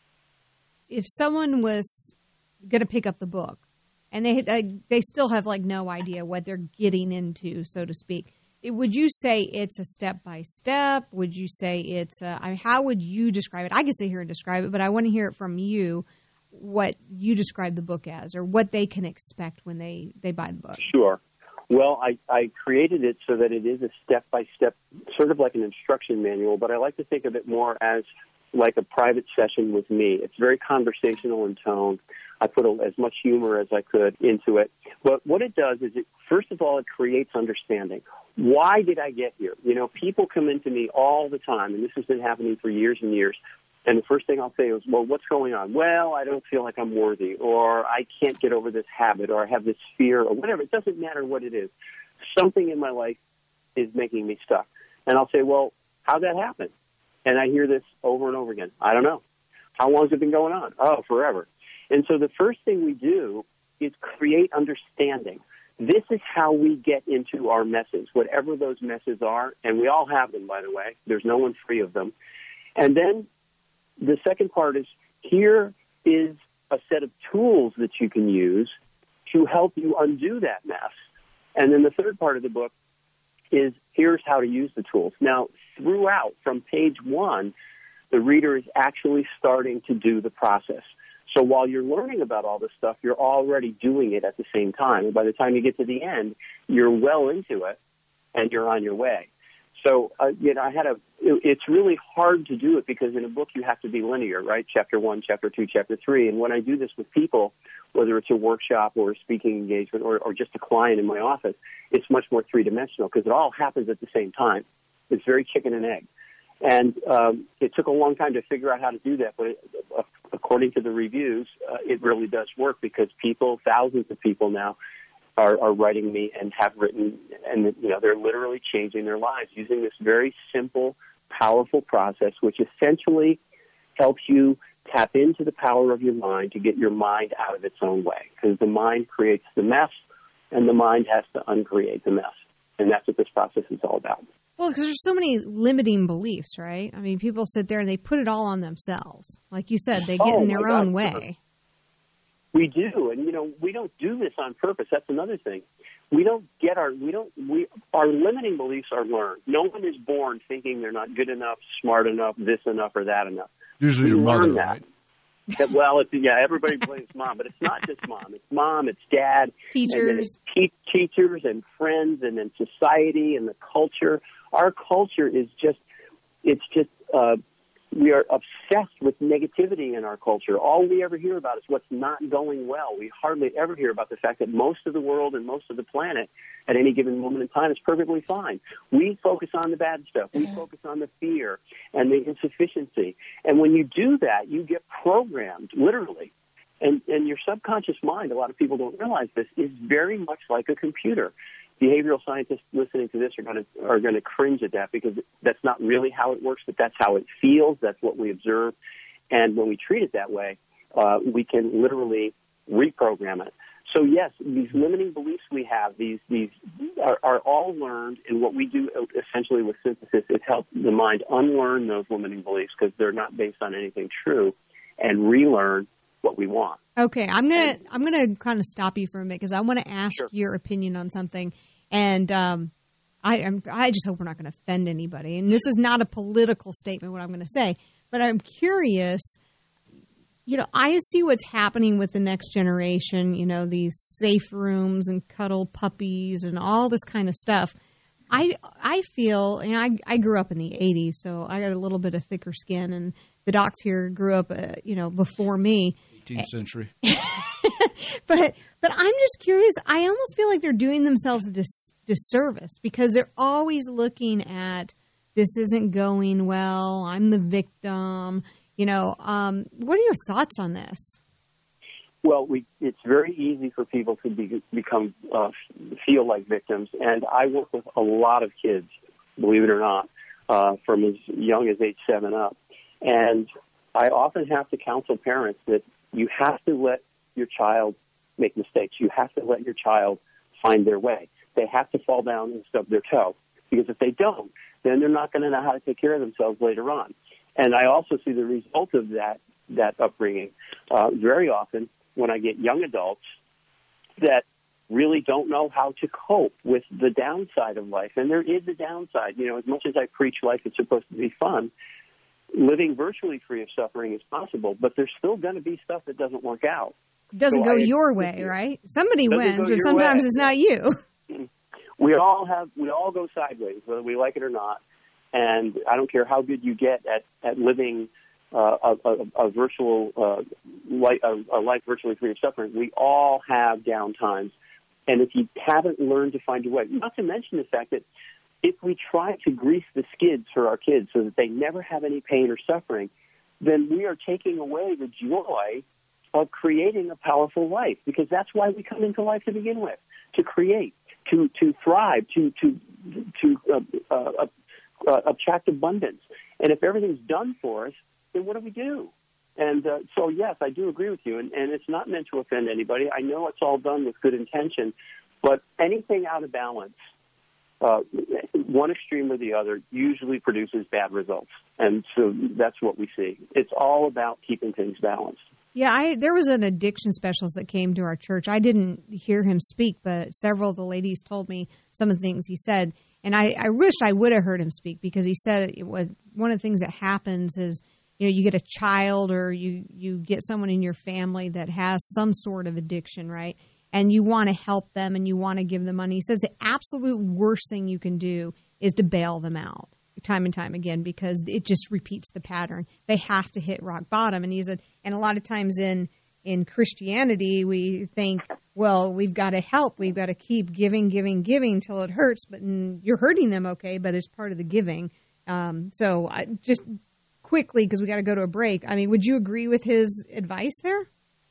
If someone was going to pick up the book, and they uh, they still have, like, no idea what they're getting into, so to speak, it, would you say it's a step-by-step? Would you say it's a, I mean, how would you describe it? I can sit here and describe it, but I want to hear it from you, what you describe the book as, or what they can expect when they, they buy the book. Sure. Well, I, I created it so that it is a step-by-step, sort of like an instruction manual, but I like to think of it more as like a private session with me. It's very conversational in tone. I put a, as much humor as I could into it. But what it does is, it, first of all, it creates understanding. Why did I get here? You know, people come into me all the time, and this has been happening for years and years. And the first thing I'll say is, well, what's going on? Well, I don't feel like I'm worthy, or I can't get over this habit, or I have this fear, or whatever. It doesn't matter what it is. Something in my life is making me stuck. And I'll say, well, how'd that happen? And I hear this over and over again. I don't know. How long has it been going on? Oh, forever. And so the first thing we do is create understanding. This is how we get into our messes, whatever those messes are, and we all have them, by the way. There's no one free of them. And then the second part is, here is a set of tools that you can use to help you undo that mess. And then the third part of the book is, here's how to use the tools. Now, throughout, from page one, the reader is actually starting to do the process. So while you're learning about all this stuff, you're already doing it at the same time. And by the time you get to the end, you're well into it, and you're on your way. So, uh, you know, I had a, it, it's really hard to do it because in a book you have to be linear, right? Chapter one, chapter two, chapter three. And when I do this with people, whether it's a workshop or a speaking engagement or, or just a client in my office, it's much more three-dimensional because it all happens at the same time. It's very chicken and egg. And um, it took a long time to figure out how to do that, but it, uh, according to the reviews, uh, it really does work because people, thousands of people now, Are, are writing me and have written, and you know they're literally changing their lives using this very simple, powerful process, which essentially helps you tap into the power of your mind to get your mind out of its own way. Because the mind creates the mess, and the mind has to uncreate the mess, and that's what this process is all about. Well, because there's so many limiting beliefs, right? I mean, people sit there and they put it all on themselves, like you said, they get oh, in their God, own way. We do, and you know, we don't do this on purpose. That's another thing. We don't get our we don't we our limiting beliefs are learned. No one is born thinking they're not good enough, smart enough, this enough, or that enough. Usually, we your mother, learn that. right? that well, it's, yeah, everybody blames mom, but it's not just mom. It's mom, it's dad, teachers, and then it's te- teachers, and friends, and then society and the culture. Our culture is just it's just. Uh, We are obsessed with negativity in our culture. All we ever hear about is what's not going well. We hardly ever hear about the fact that most of the world and most of the planet at any given moment in time is perfectly fine. We focus on the bad stuff. We focus on the fear and the insufficiency. And when you do that, you get programmed, literally. And, and your subconscious mind, a lot of people don't realize this, is very much like a computer. behavioral scientists listening to this are going to are going to cringe at that, because that's not really how it works, but that's how it feels. That's what we observe. And when we treat it that way, uh, we can literally reprogram it. So yes, these limiting beliefs we have, these these are, are all learned, and what we do essentially with synthesis is help the mind unlearn those limiting beliefs because they're not based on anything true, and relearn what we want. Okay, I'm gonna I'm gonna kind of stop you for a minute because I want to ask sure. your opinion on something, and um, I I'm, I just hope we're not going to offend anybody. And this is not a political statement, what I'm going to say, but I'm curious. You know, I see what's happening with the next generation, you know, these safe rooms and cuddle puppies and all this kind of stuff. I I feel, and I, I grew up in the eighties, so I got a little bit of thicker skin, and the docs here grew up, uh, you know, before me. eighteenth century. but but I'm just curious. I almost feel like they're doing themselves a dis- disservice because they're always looking at, this isn't going well, I'm the victim. You know, um, what are your thoughts on this? Well, we, it's very easy for people to be, become uh, feel like victims, and I work with a lot of kids, believe it or not, uh, from as young as age seven up. And I often have to counsel parents that you have to let your child make mistakes. You have to let your child find their way. They have to fall down and stub their toe, because if they don't, then they're not going to know how to take care of themselves later on. And I also see the result of that that upbringing uh, very often when I get young adults that really don't know how to cope with the downside of life. And there is a downside. You know, as much as I preach life is supposed to be fun, living virtually free of suffering is possible, but there's still going to be stuff that doesn't work out. Doesn't so go I, your way, right? Somebody wins, but your sometimes way. It's not you. We all have, we all go sideways, whether we like it or not. And I don't care how good you get at, at living uh, a, a, a virtual uh, life, a, a life virtually free of suffering. We all have down times. And if you haven't learned to find your way, not to mention the fact that if we try to grease the skids for our kids so that they never have any pain or suffering, then we are taking away the joy of creating a powerful life, because that's why we come into life to begin with, to create, to to thrive, to to to uh, uh, uh, attract abundance. And if everything's done for us, then what do we do? And uh, so, yes, I do agree with you, and, and it's not meant to offend anybody. I know it's all done with good intention, but anything out of balance, uh, one extreme or the other, usually produces bad results. And so that's what we see. It's all about keeping things balanced. Yeah, I, there was an addiction specialist that came to our church. I didn't hear him speak, but several of the ladies told me some of the things he said. And I, I wish I would have heard him speak, because he said it was, one of the things that happens is, you know, you get a child or you, you get someone in your family that has some sort of addiction, right? And you want to help them and you want to give them money. He says the absolute worst thing you can do is to bail them out time and time again, because it just repeats the pattern. They have to hit rock bottom. And he said, and a lot of times in, in Christianity, we think, well, we've got to help. We've got to keep giving, giving, giving till it hurts. But mm, you're hurting them, okay, but it's part of the giving. Um, so I, just quickly, because we got to go to a break, I mean, would you agree with his advice there?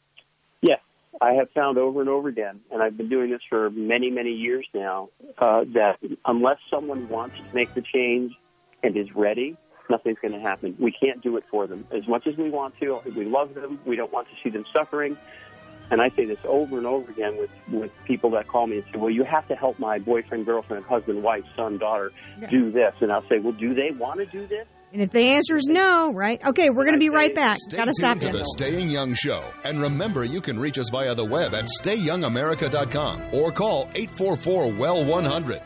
Yes. I have found over and over again, and I've been doing this for many, many years now, uh, that unless someone wants to make the change and is ready, nothing's going to happen. We can't do it for them. As much as we want to, we love them, we don't want to see them suffering. And I say this over and over again with, with people that call me and say, well, you have to help my boyfriend, girlfriend, husband, wife, son, daughter yeah. do this. And I'll say, well, do they want to do this? And if the answer is no, right? Okay, we're going to be right back. Stay Got to stop tuned to you. the Staying Young Show. And remember, you can reach us via the web at stay young america dot com or call eight four four, W E L one hundred.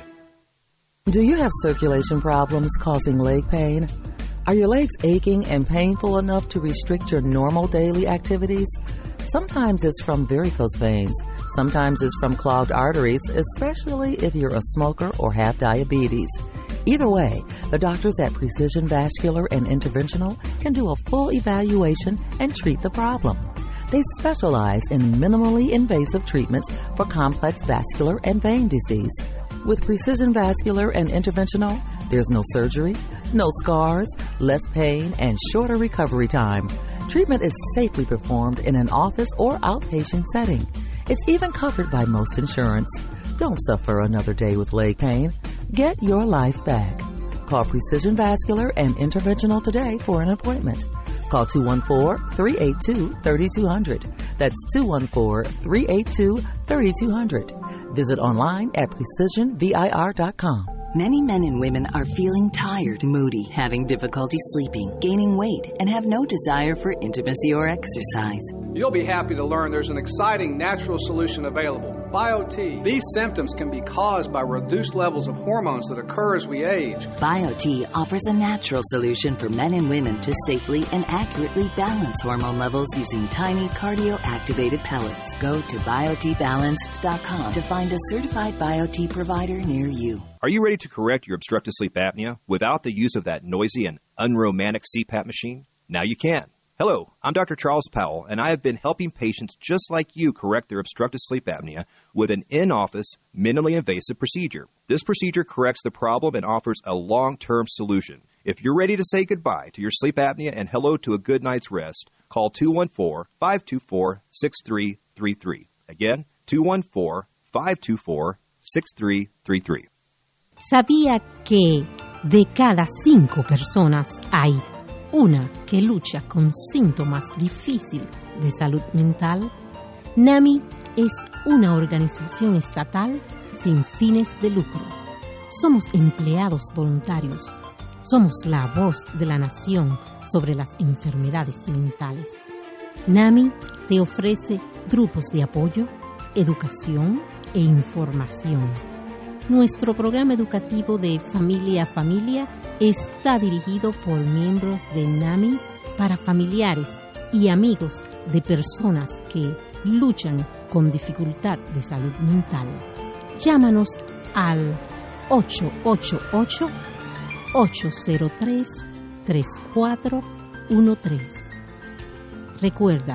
Do you have circulation problems causing leg pain? Are your legs aching and painful enough to restrict your normal daily activities? Sometimes it's from varicose veins. Sometimes it's from clogged arteries, especially if you're a smoker or have diabetes. Either way, the doctors at Precision Vascular and Interventional can do a full evaluation and treat the problem. They specialize in minimally invasive treatments for complex vascular and vein disease. With Precision Vascular and Interventional, there's no surgery, no scars, less pain, and shorter recovery time. Treatment is safely performed in an office or outpatient setting. It's even covered by most insurance. Don't suffer another day with leg pain. Get your life back. Call Precision Vascular and Interventional today for an appointment. Call two one four, three eight two, three two zero zero. That's two one four, three eight two, three two zero zero. Visit online at precision vir dot com. Many men and women are feeling tired, moody, having difficulty sleeping, gaining weight, and have no desire for intimacy or exercise. You'll be happy to learn there's an exciting natural solution available, BioT. These symptoms can be caused by reduced levels of hormones that occur as we age. BioT offers a natural solution for men and women to safely and accurately balance hormone levels using tiny cardio-activated pellets. Go to biot balanced dot com to find a certified BioT provider near you. Are you ready to correct your obstructive sleep apnea without the use of that noisy and unromantic C PAP machine? Now you can. Hello, I'm Doctor Charles Powell, and I have been helping patients just like you correct their obstructive sleep apnea with an in-office, minimally invasive procedure. This procedure corrects the problem and offers a long-term solution. If you're ready to say goodbye to your sleep apnea and hello to a good night's rest, call two one four, five two four, six three three three. Again, two one four, five two four, six three three three. ¿Sabía que de cada cinco personas hay una que lucha con síntomas difíciles de salud mental? NAMI es una organización estatal sin fines de lucro. Somos empleados voluntarios. Somos la voz de la nación sobre las enfermedades mentales. NAMI te ofrece grupos de apoyo, educación e información. Nuestro programa educativo de Familia a Familia está dirigido por miembros de NAMI para familiares y amigos de personas que luchan con dificultad de salud mental. Llámanos al ocho ocho ocho, ocho cero tres, tres cuatro uno tres. Recuerda,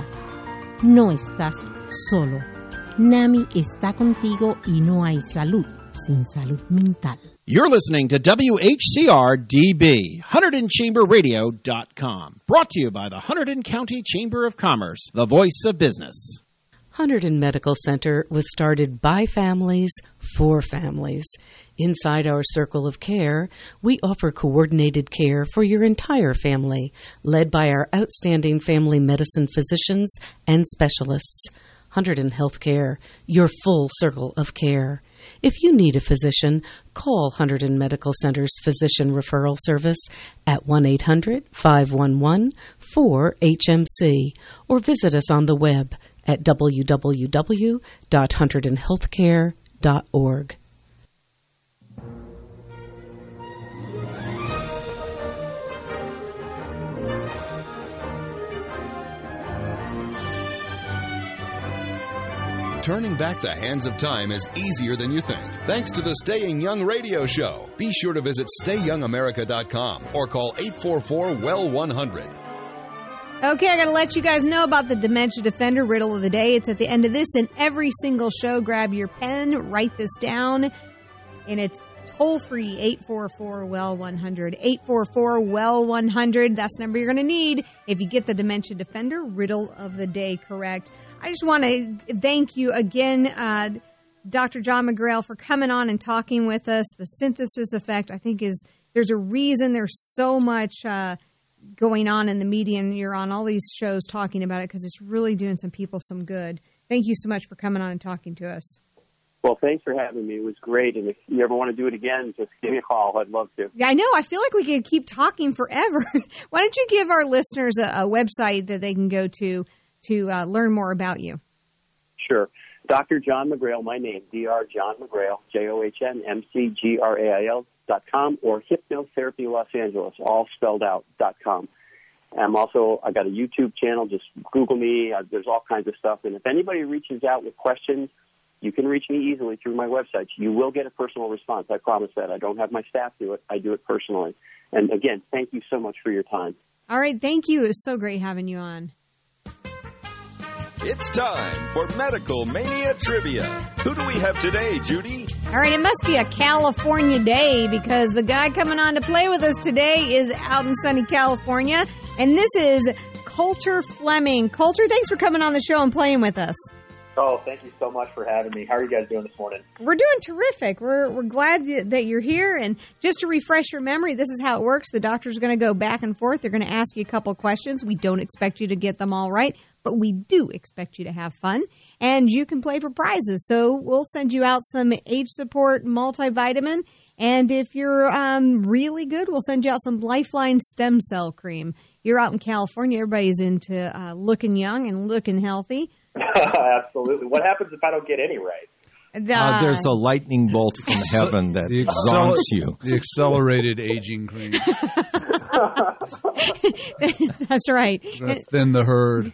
no estás solo. NAMI está contigo y no hay salud sin salud mental. You're listening to W H C R D B, Hunterdon Chamber Radio dot com. Brought to you by the Hunterdon County Chamber of Commerce, the voice of business. Hunterdon Medical Center was started by families for families. Inside our circle of care, we offer coordinated care for your entire family, led by our outstanding family medicine physicians and specialists. Hunterdon Healthcare, your full circle of care. If you need a physician, call Hunterdon Medical Center's Physician Referral Service at one eight hundred, five one one, four H M C or visit us on the web at w w w dot hunterdon healthcare dot org. Turning back the hands of time is easier than you think. Thanks to the Staying Young radio show. Be sure to visit stay young america dot com or call eight four four, W E L one hundred. Okay, I got to let you guys know about the Dementia Defender Riddle of the Day. It's at the end of this and every single show. Grab your pen, write this down, and it's toll-free, eight four four, W E L one hundred. eight four four, W E L one hundred. That's the number you're going to need if you get the Dementia Defender Riddle of the Day correct. I just want to thank you again, uh, Doctor John McGrail, for coming on and talking with us. The synthesis effect, I think, is there's a reason there's so much uh, going on in the media, and you're on all these shows talking about it because it's really doing some people some good. Thank you so much for coming on and talking to us. Well, thanks for having me. It was great. And if you ever want to do it again, just give me a call. I'd love to. Yeah, I know. I feel like we could keep talking forever. Why don't you give our listeners a, a website that they can go to to uh, learn more about you? Sure. Doctor John McGrail, my name, D R John McGrail, J O H N M C G R A I L dot com, or Hypnotherapy Los Angeles, all spelled out, dot com. I'm also, I got a YouTube channel. Just Google me. Uh, there's all kinds of stuff. And if anybody reaches out with questions, you can reach me easily through my website. You will get a personal response. I promise that. I don't have my staff do it. I do it personally. And again, thank you so much for your time. All right. Thank you. It was so great having you on. It's time for Medical Mania Trivia. Who do we have today, Judy? All right, it must be a California day because the guy coming on to play with us today is out in sunny California, and this is Coulter Fleming. Coulter, thanks for coming on the show and playing with us. Oh, thank you so much for having me. How are you guys doing this morning? We're doing terrific. We're we're glad that you're here. And just to refresh your memory, this is how it works. The doctors are going to go back and forth. They're going to ask you a couple of questions. We don't expect you to get them all right, but we do expect you to have fun. And you can play for prizes. So we'll send you out some age support multivitamin. And if you're um, really good, we'll send you out some Lifeline stem cell cream. You're out in California. Everybody's into uh, looking young and looking healthy. Absolutely. What happens if I don't get any right? The, Uh, there's a lightning bolt from heaven that The zonks you. The accelerated aging cream. That's right. Gonna thin the herd.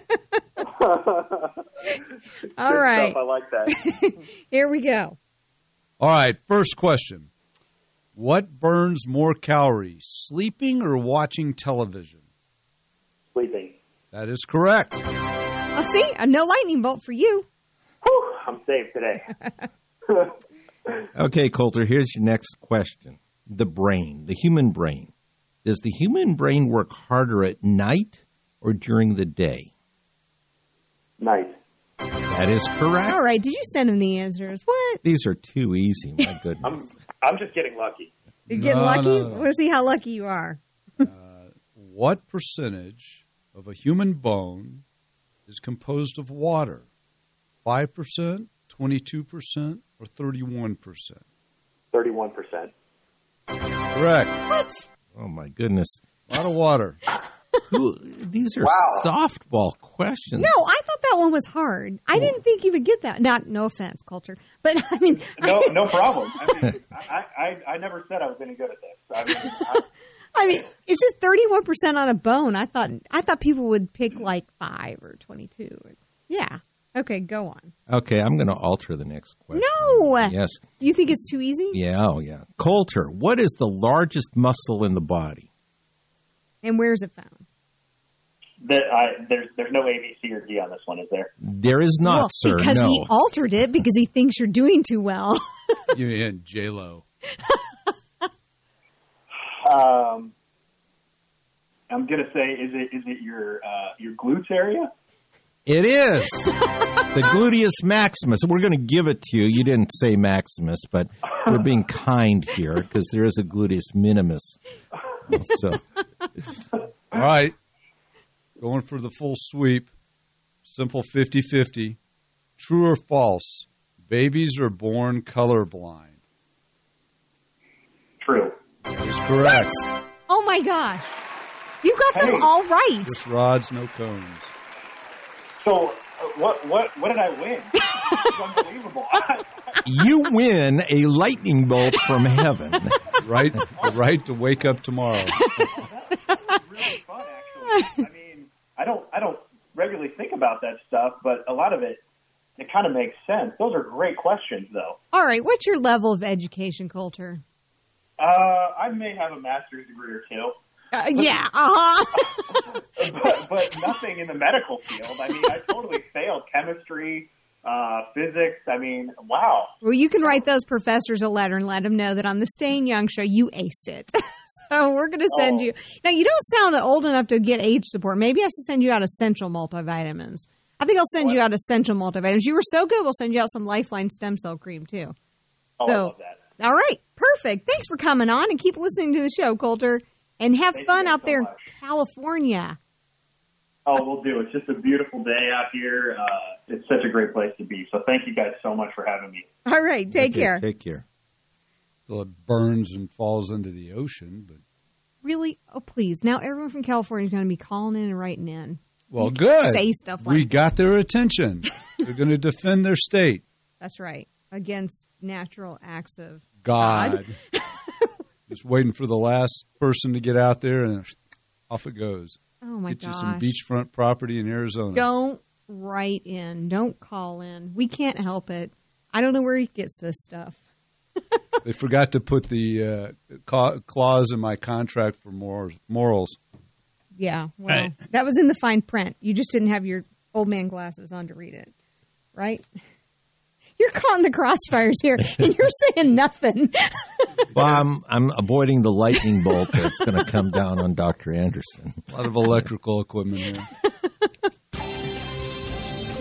All Good right. stuff. I like that. Here we go. All right, first question. What burns more calories, sleeping or watching television? Sleeping. That is correct. Oh, see? A no lightning bolt for you. Whew, I'm safe today. Okay, Coulter, here's your next question. The brain, the human brain. Does the human brain work harder at night or during the day? Night. That is correct. All right. Did you send him the answers? What? These are too easy, my goodness. I'm I'm just getting lucky. You're getting No, lucky? no, no. We'll see how lucky you are. What percentage of a human bone is composed of water? five percent, twenty-two percent, or thirty-one percent? thirty-one percent. Correct. What? Oh, my goodness. A lot of water. Who, these are Wow. softball questions. No, I thought that one was hard. I didn't think you would get that. Not, no offense, Culture. But, I mean... No, I, no problem. I mean, I, I, I never said I was any good at this. I mean, I, I mean, it's just thirty-one percent on a bone. I thought I thought people would pick like five or twenty-two. Yeah. Okay, go on. Okay, I'm going to alter the next question. No! Yes. You think it's too easy? Yeah, oh, yeah. Coulter, what is the largest muscle in the body? And where's it found? that I, there's there's no A, B, C, or D on this one, is there? There is not, well, sir. Because no. he altered it because he thinks you're doing too well. You and J Lo. Um, I'm gonna say, is it is it your uh, your glutes area? It is. The gluteus maximus. We're going to give it to you. You didn't say maximus, but we're being kind here because there is a gluteus minimus. So, all right. Going for the full sweep. Simple fifty-fifty. True or false? Babies are born colorblind. True. That is correct. What? Oh, my gosh. You got Hey. them all right. Just rods, no cones. So, uh, what what what did I win? It's unbelievable. you win a lightning bolt from heaven. Right, the right to wake up tomorrow. Really fun, actually. I mean, I don't I don't regularly think about that stuff, but a lot of it it kind of makes sense. Those are great questions, though. All right. What's your level of education, Coulter? Uh, I may have a master's degree or two. Uh, yeah. Uh-huh. but, but nothing in the medical field. I mean, I totally failed chemistry, uh, physics. I mean, wow. Well, you can write those professors a letter and let them know that on the Staying Young show, you aced it. So we're going to send Oh. you. Now, you don't sound old enough to get age support. Maybe I should send you out Essential multivitamins. I think I'll send you out Essential multivitamins. You were so good, we'll send you out some Lifeline stem cell cream, too. Oh, so, I love that. All right. Perfect. Thanks for coming on and keep listening to the show, Coulter. And have Thank fun you out so there much. in California. Oh, we'll do. It's just a beautiful day out here. Uh, it's such a great place to be. So thank you guys so much for having me. All right. Take Okay, care. Take care. Till it burns and falls into the ocean. But Really? Oh, please. Now everyone from California is going to be calling in and writing in. well, You good. can't say stuff like we that. got their attention. They're going to defend their state. That's right. Against natural acts of God. God. Just waiting for the last person to get out there, and off it goes. Oh, my Get gosh. you some beachfront property in Arizona. Don't write in. Don't call in. We can't help it. I don't know where he gets this stuff. They forgot to put the uh, ca- clause in my contract for mor- morals. Yeah. Well, Right. that was in the fine print. You just didn't have your old man glasses on to read it. Right? You're caught in the crossfires here, and you're saying nothing. Well, I'm, I'm avoiding the lightning bolt that's going to come down on Doctor Anderson. A lot of electrical equipment here.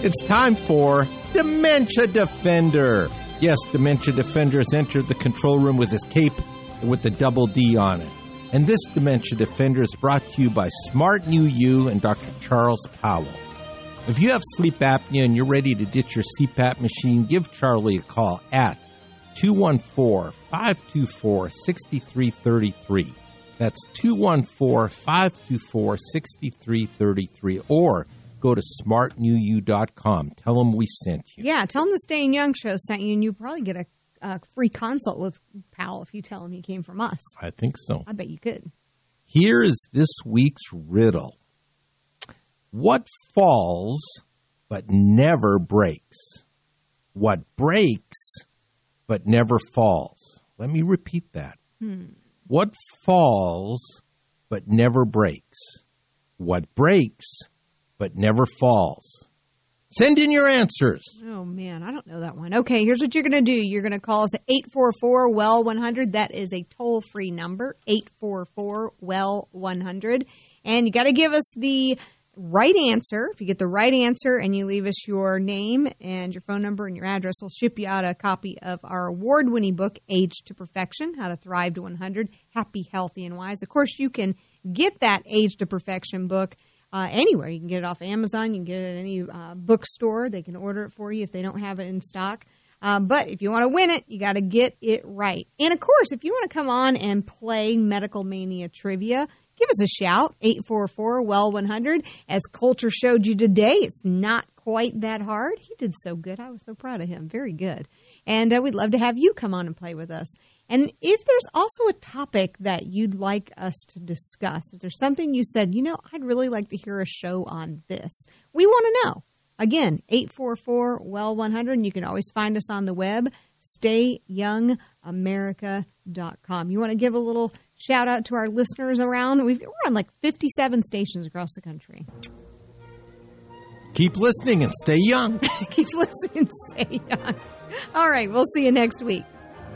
It's time for Dementia Defender. Yes, Dementia Defender has entered the control room with his cape with the double D on it. And this Dementia Defender is brought to you by Smart New You and Doctor Charles Powell. If you have sleep apnea and you're ready to ditch your C PAP machine, give Charlie a call at two one four, five two four, six three three three. That's two one four, five two four, six three three three. Or go to smart new you dot com. Tell them we sent you. Yeah, tell them the Staying Young show sent you, and you probably get a, a free consult with Powell if you tell him he came from us. I think so. I bet you could. Here is this week's riddle. What falls but never breaks? What breaks but never falls? Let me repeat that. Hmm. What falls but never breaks? What breaks but never falls? Send in your answers. Oh, man, I don't know that one. Okay, here's what you're going to do. You're going to call us at eight four four, W E L one hundred. That is a toll-free number, eight four four, W E L one hundred. And you got to give us the right answer. If you get the right answer and you leave us your name and your phone number and your address, we'll ship you out a copy of our award-winning book, Age to Perfection, How to Thrive to one hundred, Happy, Healthy, and Wise. Of course, you can get that Age to Perfection book uh, anywhere. You can get it off Amazon. You can get it at any uh, bookstore. They can order it for you if they don't have it in stock. Uh, but if you want to win it, you got to get it right. And, of course, if you want to come on and play Medical Mania Trivia, give us a shout, eight four four, W E L one hundred. As Coulter showed you today, it's not quite that hard. He did so good. I was so proud of him. Very good. And uh, we'd love to have you come on and play with us. And if there's also a topic that you'd like us to discuss, if there's something you said, you know, I'd really like to hear a show on this, we want to know. Again, eight four four, W E L one hundred, and you can always find us on the web, stay young america dot com. You want to give a little shout out to our listeners around? We've, we're on like fifty-seven stations across the country. Keep listening and stay young. Keep listening and stay young. All right, we'll see you next week.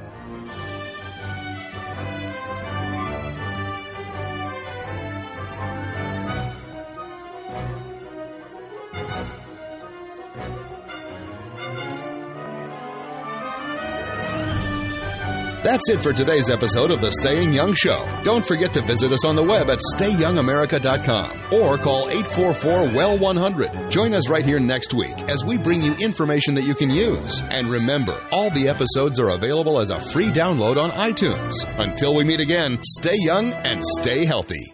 That's it for today's episode of the Staying Young Show. Don't forget to visit us on the web at stay young america dot com or call eight four four, W E L one hundred. Join us right here next week as we bring you information that you can use. And remember, all the episodes are available as a free download on iTunes. Until we meet again, stay young and stay healthy.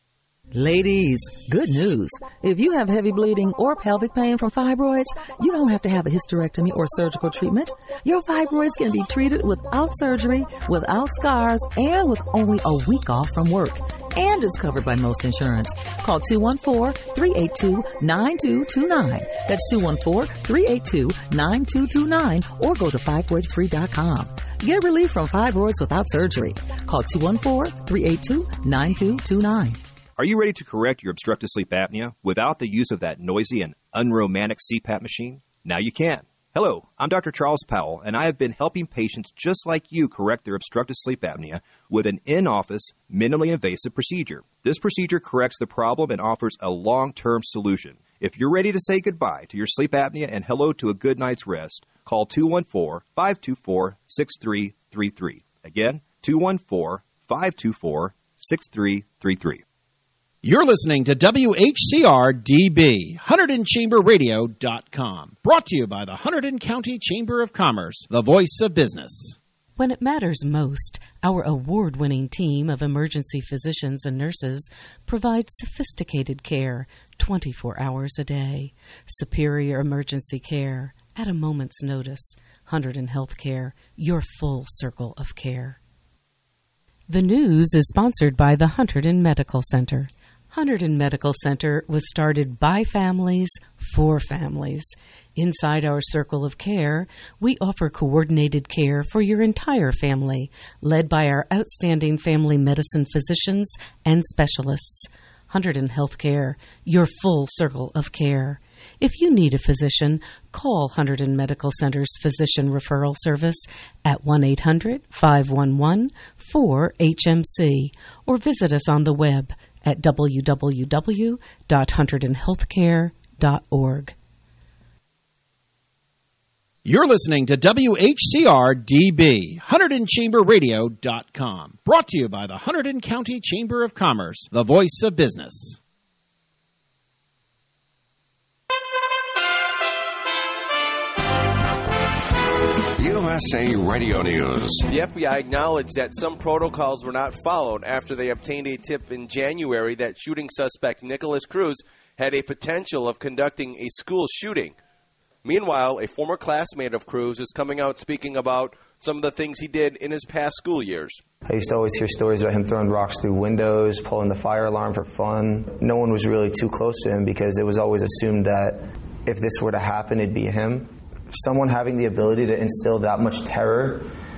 Ladies, good news. If you have heavy bleeding or pelvic pain from fibroids, you don't have to have a hysterectomy or surgical treatment. Your fibroids can be treated without surgery, without scars, and with only a week off from work. And it's covered by most insurance. Call two one four, three eight two, nine two two nine. That's two one four, three eight two, nine two two nine or go to fibroid free dot com. Get relief from fibroids without surgery. Call two one four, three eight two, nine two two nine. Are you ready to correct your obstructive sleep apnea without the use of that noisy and unromantic C PAP machine? Now you can. Hello, I'm Doctor Charles Powell, and I have been helping patients just like you correct their obstructive sleep apnea with an in-office, minimally invasive procedure. This procedure corrects the problem and offers a long-term solution. If you're ready to say goodbye to your sleep apnea and hello to a good night's rest, call two one four, five two four, six three three three. Again, two one four, five two four, six three three three. You're listening to W H C R D B, Hunterdon Chamber Radio dot com. Brought to you by the Hunterdon County Chamber of Commerce, the voice of business. When it matters most, our award-winning team of emergency physicians and nurses provides sophisticated care twenty-four hours a day. Superior emergency care at a moment's notice. Hunterdon Healthcare, your full circle of care. The news is sponsored by the Hunterdon Medical Center. Hunterdon Medical Center was started by families for families. Inside our circle of care, we offer coordinated care for your entire family, led by our outstanding family medicine physicians and specialists. Hunterdon Healthcare, your full circle of care. If you need a physician, call Hunterdon Medical Center's Physician Referral Service at one eight hundred, five one one, four H M C or visit us on the web at w w w dot hunterdon healthcare dot org. You're listening to W H C R D B, Hunterdon Chamber Radio dot com. Brought to you by the Hunterdon County Chamber of Commerce, the voice of business. U S A Radio News. The F B I acknowledged that some protocols were not followed after they obtained a tip in January that shooting suspect Nikolas Cruz had a potential of conducting a school shooting. Meanwhile, a former classmate of Cruz is coming out speaking about some of the things he did in his past school years. I used to always hear stories about him throwing rocks through windows, pulling the fire alarm for fun. No one was really too close to him because it was always assumed that if this were to happen, it'd be him. Someone having the ability to instill that much terror